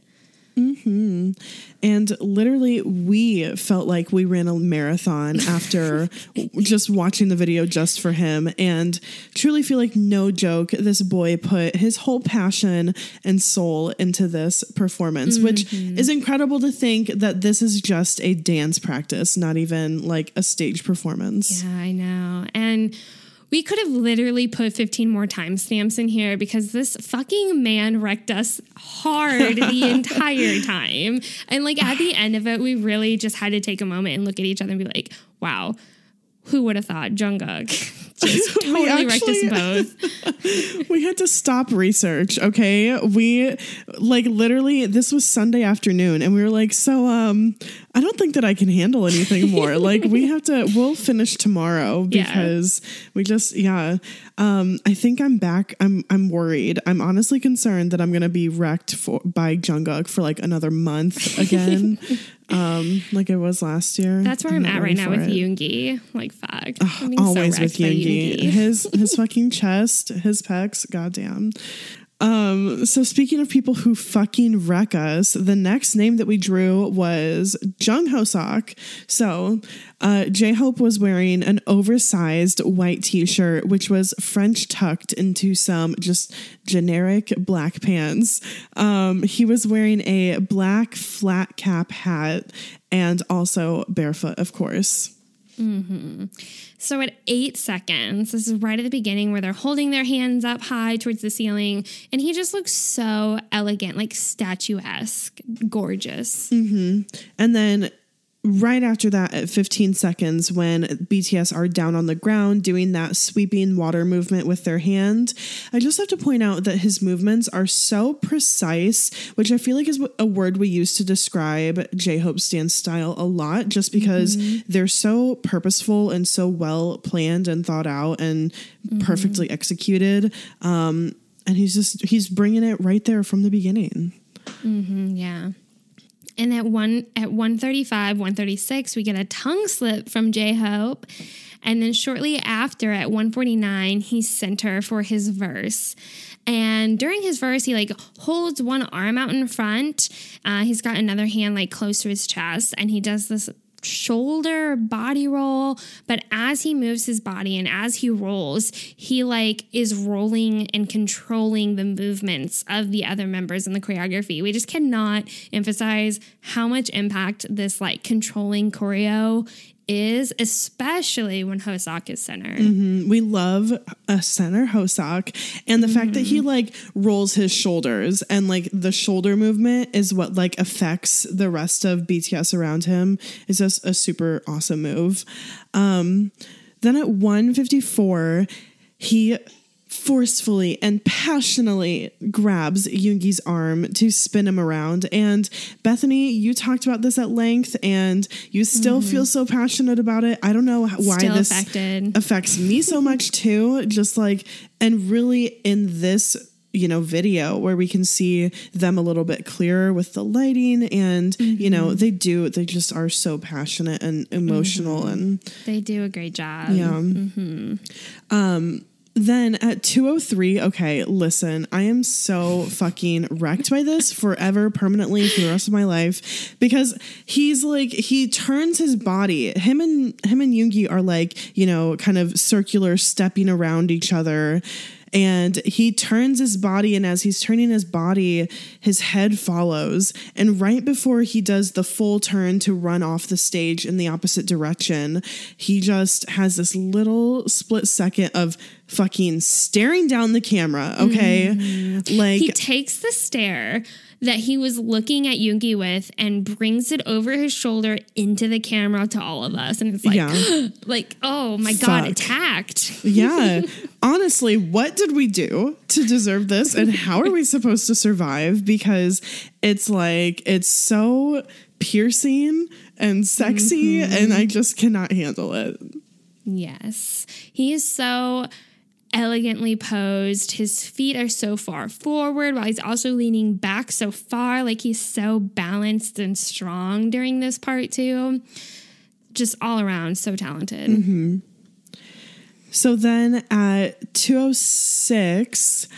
And literally, we felt like we ran a marathon after just watching the video just for him, and truly feel like, no joke, this boy put his whole passion and soul into this performance, which is incredible to think that this is just a dance practice, not even like a stage performance. Yeah, I know. And we could have literally put 15 more timestamps in here because this fucking man wrecked us hard the entire time. And like at the end of it, we really just had to take a moment and look at each other and be like, wow, who would have thought Jungkook just totally wrecked us both. We had to stop research, okay? We like literally, this was Sunday afternoon and we were like, so I don't think that I can handle anything more. Like we'll finish tomorrow because we just, I think I'm back. I'm worried. I'm honestly concerned that I'm going to be wrecked by Jungkook for like another month again. Like it was last year. That's where I'm at right now with Yoongi. Like, fuck. Always so with Yoongi. His fucking chest, his pecs, goddamn. So speaking of people who fucking wreck us, the next name that we drew was Jung Hoseok. So J-Hope was wearing an oversized white t-shirt, which was French tucked into some just generic black pants. He was wearing a black flat cap hat and also barefoot, of course. So at 8 seconds, this is right at the beginning where they're holding their hands up high towards the ceiling, and he just looks so elegant, like statuesque, gorgeous. And then right after that, at 15 seconds, when BTS are down on the ground doing that sweeping water movement with their hand, I just have to point out that his movements are so precise, which I feel like is a word we use to describe J-Hope's dance style a lot, just because they're so purposeful and so well planned and thought out and perfectly executed. And he's bringing it right there from the beginning. Yeah. And at 1:35, 1:36, we get a tongue slip from J-Hope. And then shortly after, at 1:49, he's center for his verse. And during his verse, he like holds one arm out in front. He's got another hand like close to his chest, and he does this shoulder body roll. But as he moves his body and as he rolls, he like is rolling and controlling the movements of the other members in the choreography. We just cannot emphasize how much impact this like controlling choreo is, especially when Hoseok is center. We love a center Hoseok, and the fact that he like rolls his shoulders, and like the shoulder movement is what like affects the rest of BTS around him is just a super awesome move. Then at 1:54, he forcefully and passionately grabs Yoongi's arm to spin him around. And Bethany, you talked about this at length and you still feel so passionate about it. I don't know why Still this affected. affects me so much too. Just like, and really in this, you know, video where we can see them a little bit clearer with the lighting and, you know, they just are so passionate and emotional and they do a great job. yeah. Then at 2:03, okay, listen, I am so fucking wrecked by this forever, permanently for the rest of my life, because he's like, he turns his body, him and Yoongi are like, you know, kind of circular stepping around each other. And he turns his body, and as he's turning his body, his head follows. And right before he does the full turn to run off the stage in the opposite direction, he just has this little split second of fucking staring down the camera, okay? Like, he takes the stare that he was looking at Yoongi with and brings it over his shoulder into the camera to all of us. And it's like, like, oh my God, attacked. Yeah. Honestly, what did we do to deserve this? And how are we supposed to survive? Because it's like, it's so piercing and sexy and I just cannot handle it. Yes. He is so elegantly posed. His feet are so far forward while he's also leaning back so far. Like he's so balanced and strong during this part too. Just all around so talented. So then at 2:06,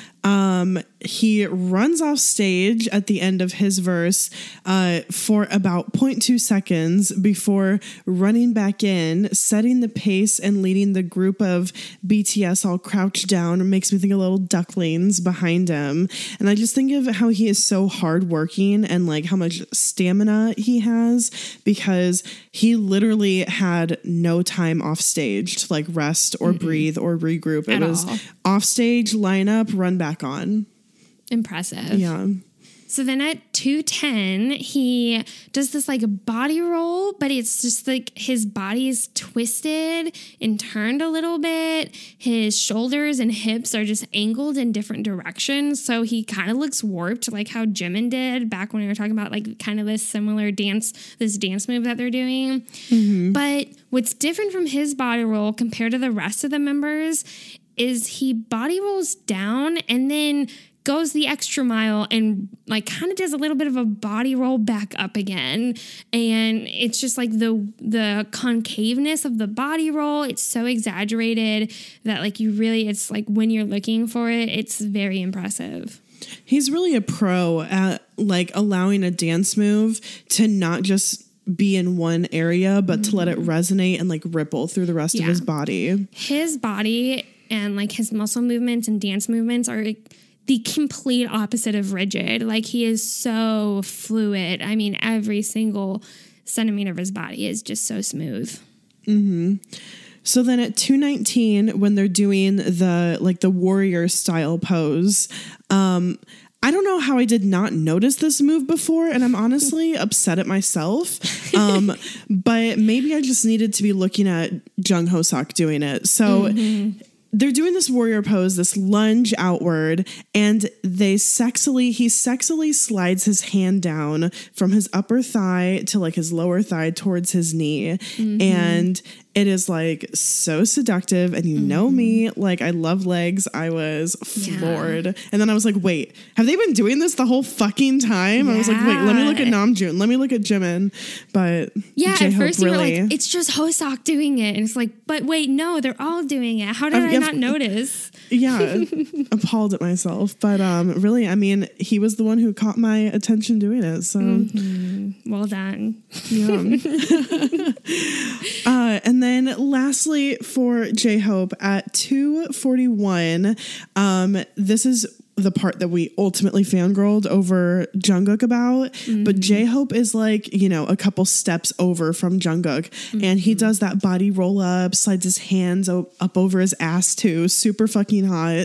he runs off stage at the end of his verse for about 0.2 seconds before running back in, setting the pace and leading the group of BTS all crouched down. It makes me think of little ducklings behind him. And I just think of how he is so hardworking and like how much stamina he has, because he literally had no time off stage to like rest or breathe or regroup. It was off stage, line up, run back on. Impressive. Yeah. So then at 2:10, he does this like body roll, but it's just like his body is twisted and turned a little bit. His shoulders and hips are just angled in different directions. So he kind of looks warped, like how Jimin did back when we were talking about like kind of this similar dance move that they're doing. But what's different from his body roll compared to the rest of the members is he body rolls down and then goes the extra mile and like kind of does a little bit of a body roll back up again. And it's just like the concaveness of the body roll. It's so exaggerated that like you really, it's like when you're looking for it, it's very impressive. He's really a pro at like allowing a dance move to not just be in one area, but to let it resonate and like ripple through the rest of his body. His body and like his muscle movements and dance movements are the complete opposite of rigid. Like he is so fluid. I mean, every single centimeter of his body is just so smooth. So then at 2:19, when they're doing the warrior style pose, I don't know how I did not notice this move before, and I'm honestly upset at myself. But maybe I just needed to be looking at Jung Ho-seok doing it. So they're doing this warrior pose, this lunge outward, and he sexily slides his hand down from his upper thigh to like his lower thigh towards his knee. And it is like so seductive. And you know me, like I love legs. I was floored. And then I was like, wait, have they been doing this the whole fucking time? I was like, wait, let me look at Namjoon. Let me look at Jimin. But at first you were like, it's just Ho-seok doing it. And it's like, but wait, no, they're all doing it. How did I not notice? Appalled at myself. But really, I mean, he was the one who caught my attention doing it. So well done. And then lastly for J-Hope at 2:41, this is the part that we ultimately fangirled over Jungkook about, but J-Hope is like, you know, a couple steps over from Jungkook, and he does that body roll up, slides his hands up over his ass too, super fucking hot.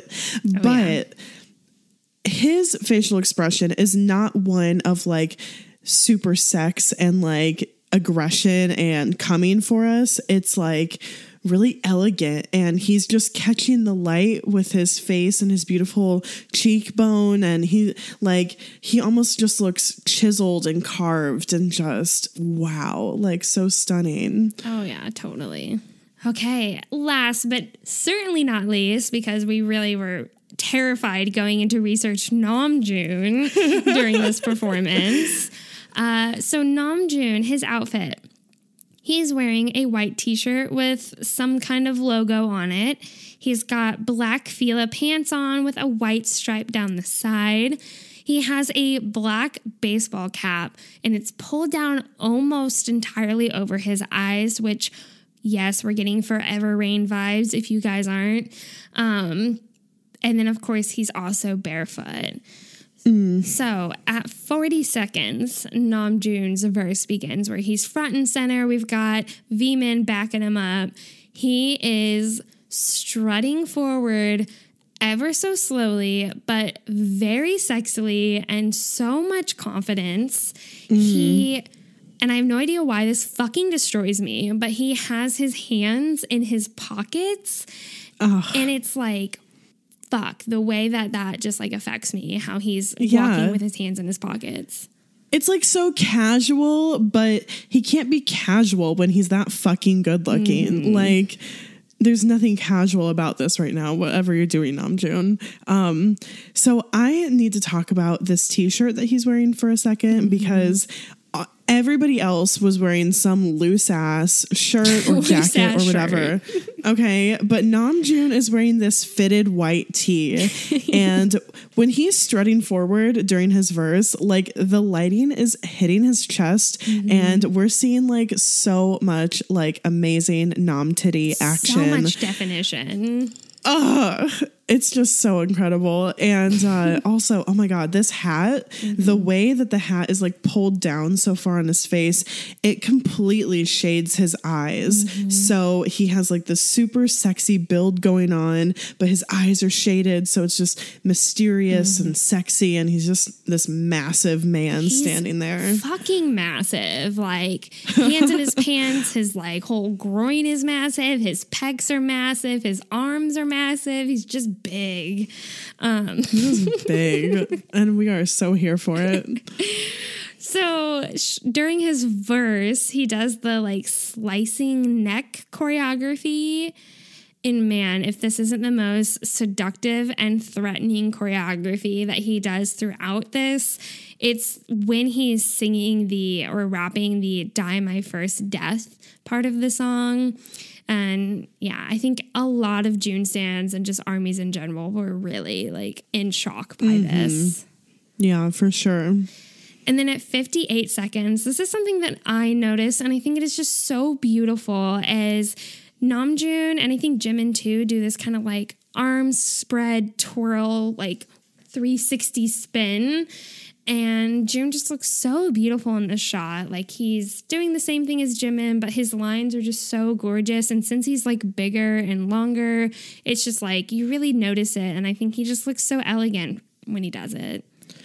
His facial expression is not one of like super sex and like aggression and coming for us. It's like really elegant, and he's just catching the light with his face and his beautiful cheekbone, and he almost just looks chiseled and carved and just wow, like so stunning. Oh yeah, totally. Okay, last but certainly not least, because we really were terrified going into research Namjoon during this performance. So Namjoon, his outfit, he's wearing a white t-shirt with some kind of logo on it. He's got black Fila pants on with a white stripe down the side. He has a black baseball cap, and it's pulled down almost entirely over his eyes, which, yes, we're getting Forever Rain vibes if you guys aren't. And then, of course, he's also barefoot. So at 40 seconds, Namjoon's verse begins where he's front and center. We've got V-Min backing him up. He is strutting forward ever so slowly, but very sexily and so much confidence. And I have no idea why this fucking destroys me, but he has his hands in his pockets. And it's like, fuck, the way that just like affects me, how he's walking with his hands in his pockets. It's like so casual, but he can't be casual when he's that fucking good looking. Like, there's nothing casual about this right now, whatever you're doing, Namjoon. So I need to talk about this t-shirt that he's wearing for a second, because everybody else was wearing some loose ass shirt or jacket or whatever. Okay. But Namjoon is wearing this fitted white tee. And when he's strutting forward during his verse, like the lighting is hitting his chest, and we're seeing like so much like amazing Nam titty action. So much definition. It's just so incredible. And also, oh my God, this hat, the way that the hat is like pulled down so far on his face, it completely shades his eyes. So he has like this super sexy build going on, but his eyes are shaded. So it's just mysterious and sexy. And he's just this massive man standing there. Fucking massive. Like, hands in his pants, his like whole groin is massive. His pecs are massive. His arms are massive. He's just big. He's big, and we are so here for it. So during his verse, he does the like slicing neck choreography. And man, if this isn't the most seductive and threatening choreography that he does throughout this, it's when he's singing or rapping the Die My First Death part of the song. And yeah, I think a lot of June stans and just armies in general were really like in shock by this. Yeah, for sure. And then at 58 seconds, this is something that I noticed, and I think it is just so beautiful, as Namjoon and I think Jimin too do this kind of like arms spread twirl, like 360 spin. And June just looks so beautiful in this shot. Like, he's doing the same thing as Jimin, but his lines are just so gorgeous. And since he's like bigger and longer, it's just like you really notice it. And I think he just looks so elegant when he does it.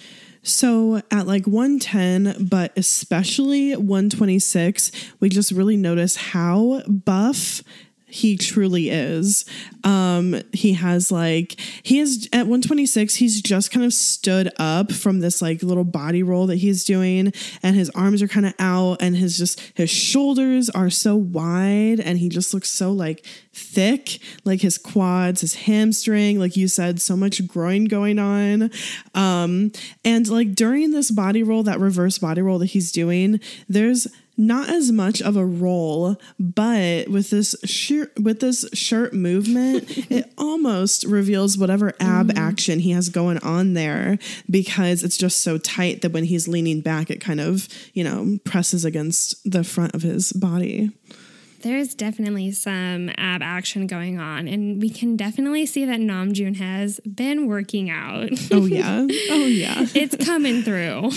So at like 110, but especially 126, we just really notice how buff he truly is. He has at 126, he's just kind of stood up from this like little body roll that he's doing, and his arms are kind of out, and his shoulders are so wide, and he just looks so like thick, like his quads, his hamstring, like you said, so much groin going on. And like during this body roll, that reverse body roll that he's doing, there's not as much of a roll, but with this shirt movement, it almost reveals whatever ab action he has going on there, because it's just so tight that when he's leaning back, it kind of, presses against the front of his body. There's definitely some ab action going on, and we can definitely see that Namjoon has been working out. Oh yeah. It's coming through.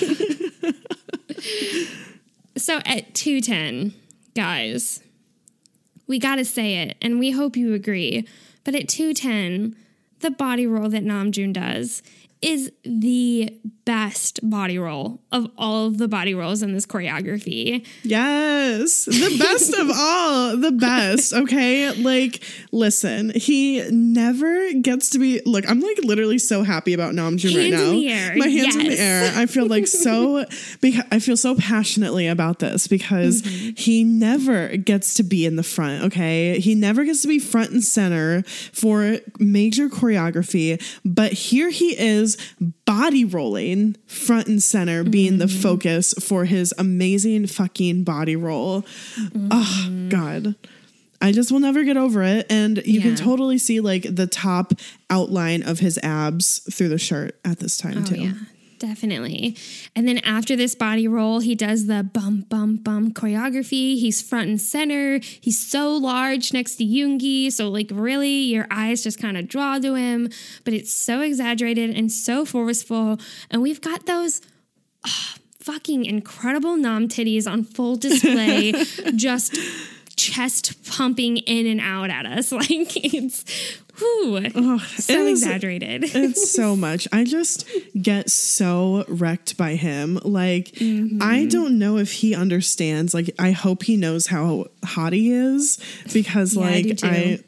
So at 210, guys, we got to say it, and we hope you agree, but at 210, the body roll that Namjoon does is the best body roll of all of the body rolls in this choreography. Yes, the best of all, the best. Okay, like, listen, he never gets to be. Look, I'm like literally so happy about Namjoon right now. Hands in the air. My hands in the air. I feel like I feel so passionately about this because he never gets to be in the front. Okay, he never gets to be front and center for major choreography, but here he is body rolling front and center, being the focus for his amazing fucking body roll. Oh God, I just will never get over it. And you can totally see like the top outline of his abs through the shirt at this time too. Yeah. Definitely. And then after this body roll, he does the bum, bum, bum choreography. He's front and center. He's so large next to Yoongi. So like really your eyes just kind of draw to him, but it's so exaggerated and so forceful. And we've got those fucking incredible nom titties on full display, just chest pumping in and out at us. Like it's so exaggerated. It's so much. I just get so wrecked by him. Like, I don't know if he understands. Like, I hope he knows how hot he is because, like,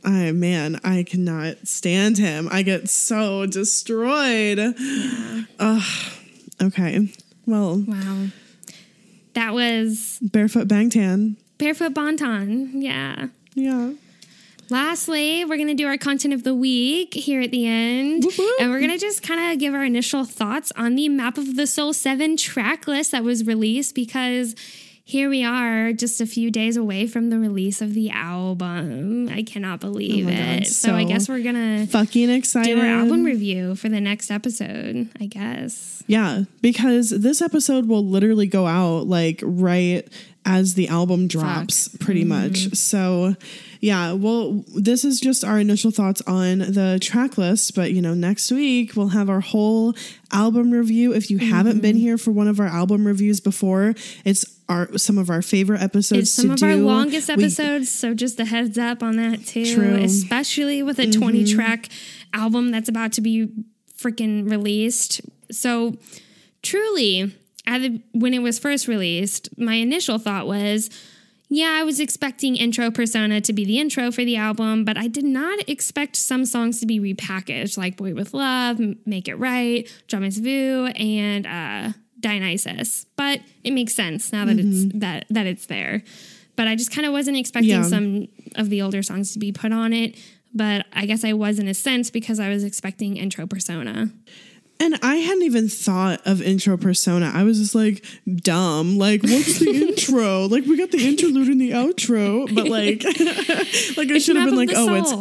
I cannot stand him. I get so destroyed. Yeah. Okay. Well. Wow. That was Barefoot Bangtan. Barefoot Bantan. Yeah. Yeah. Lastly, we're going to do our content of the week here at the end. Woo-hoo. And we're going to just kind of give our initial thoughts on the Map of the Soul 7 track list that was released because here we are just a few days away from the release of the album. I cannot believe it. So I guess we're going to fucking excited. Do our album review for the next episode, I guess. Yeah, because this episode will literally go out like right as the album drops pretty much. So yeah, well, this is just our initial thoughts on the track list, but you know, next week we'll have our whole album review. If you haven't been here for one of our album reviews before, it's some of our favorite episodes. It's some of our longest episodes, so just a heads up on that too. True. Especially with a 20-track album that's about to be freaking released. So truly, when it was first released, my initial thought was, yeah, I was expecting Intro Persona to be the intro for the album, but I did not expect some songs to be repackaged, like Boy With Love, Make It Right, Jamais Vu, and Dionysus. But it makes sense now that it's there. But I just kind of wasn't expecting some of the older songs to be put on it. But I guess I was in a sense because I was expecting Intro Persona. And I hadn't even thought of Intro Persona. I was just like, dumb. Like, what's the intro? Like, we got the interlude and the outro. But like, like I should have been like,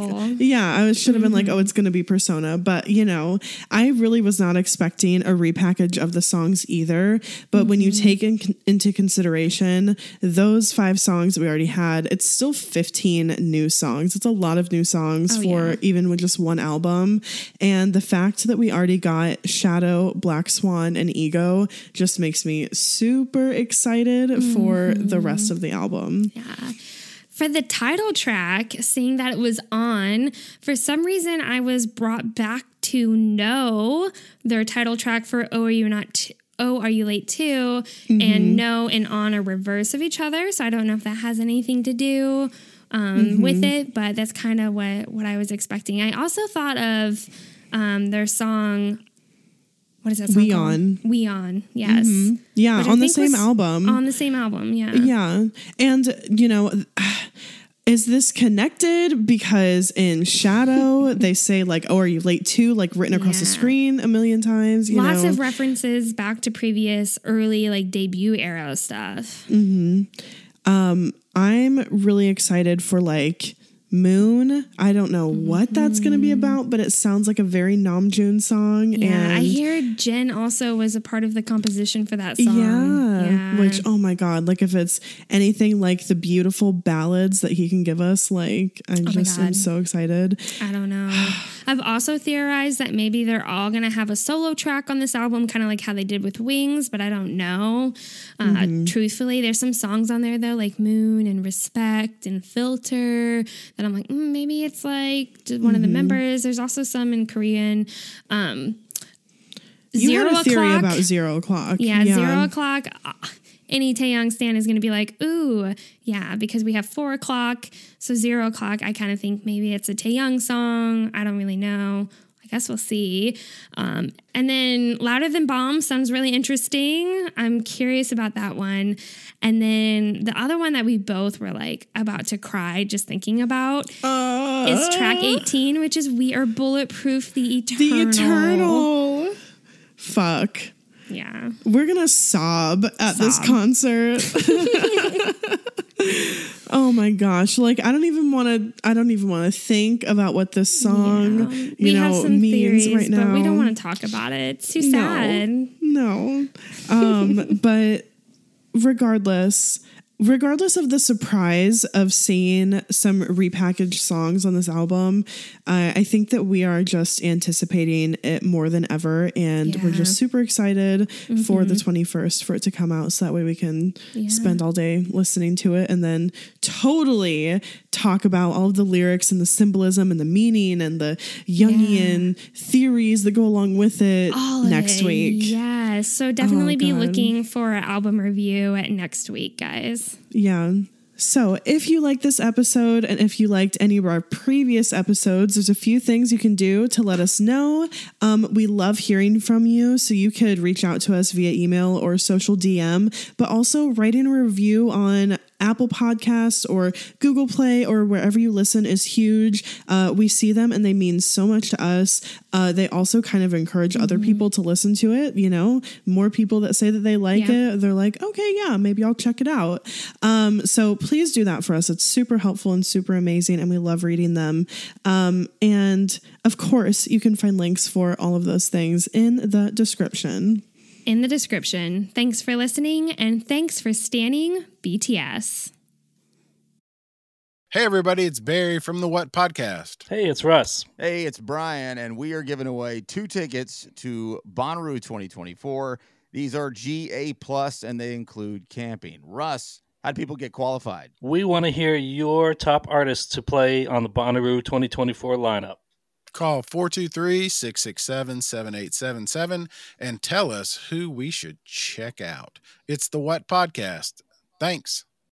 I should have been like, oh, it's going to be Persona. But, you know, I really was not expecting a repackage of the songs either. But when you take into consideration those 5 songs that we already had, it's still 15 new songs. It's a lot of new songs even with just one album. And the fact that we already got Shadow, Black Swan, and Ego just makes me super excited for the rest of the album. Yeah. For the title track, seeing that it was on, for some reason I was brought back to No, their title track for Oh, Are You Late Too? And No and On are reverse of each other. So I don't know if that has anything to do with it, but that's kind of what I was expecting. I also thought of their song... What is that song called? We On, yes. Yeah, on the same album. On the same album, yeah. Yeah. And, you know, is this connected? Because in Shadow, they say, like, oh, are you late too? Like, written across the screen a million times. Lots of references back to previous early, like, debut era stuff. I'm really excited for, like, Moon. I don't know what that's going to be about, but it sounds like a very Namjoon song. Yeah, and I hear Jin also was a part of the composition for that song. Yeah, which, oh my God, like if it's anything like the beautiful ballads that he can give us, like I'm so excited. I don't know. I've also theorized that maybe they're all going to have a solo track on this album, kind of like how they did with Wings, but I don't know. Truthfully, there's some songs on there though, like Moon and Respect and Filter, that I'm like, maybe it's like one of the members. There's also some in Korean. You 0 had a theory o'clock. about 0 o'clock. Yeah, 0 o'clock. Any Taeyong stan is going to be like, ooh, yeah, because we have 4 o'clock. So 0 o'clock, I kind of think maybe it's a Taeyong song. I don't really know. I guess we'll see. And then Louder Than Bombs sounds really interesting. I'm curious about that one. And then the other one that we both were like about to cry just thinking about is track 18, which is We Are Bulletproof, The Eternal. The Eternal. Fuck. Yeah. We're going to sob at this concert. Oh my gosh. Like I don't even want to think about what this song, we have some means theories, right now. But we don't want to talk about it. It's too sad. No. But regardless of the surprise of seeing some repackaged songs on this album, I think that we are just anticipating it more than ever. And we're just super excited for the 21st for it to come out. So that way we can spend all day listening to it and then totally talk about all of the lyrics and the symbolism and the meaning and the Jungian theories that go along with it next week. Yeah. So definitely be looking for an album review at next week, guys. Yeah. So if you like this episode and if you liked any of our previous episodes, there's a few things you can do to let us know. We love hearing from you. So you could reach out to us via email or social DM, but also writing a review on Apple Podcasts or Google Play or wherever you listen is huge. We see them and they mean so much to us. They also kind of encourage other people to listen to it. You know, more people that say that they like it, they're like, okay, yeah, maybe I'll check it out. So please do that for us. It's super helpful and super amazing. And we love reading them. And of course, you can find links for all of those things in the description. Thanks for listening and thanks for standing BTS. Hey, everybody, it's Barry from the What Podcast. Hey, it's Russ. Hey, it's Brian, and we are giving away 2 tickets to Bonnaroo 2024. These are GA+, and they include camping. Russ, how do people get qualified? We want to hear your top artists to play on the Bonnaroo 2024 lineup. Call 423-667-7877 and tell us who we should check out. It's the What Podcast. Thanks.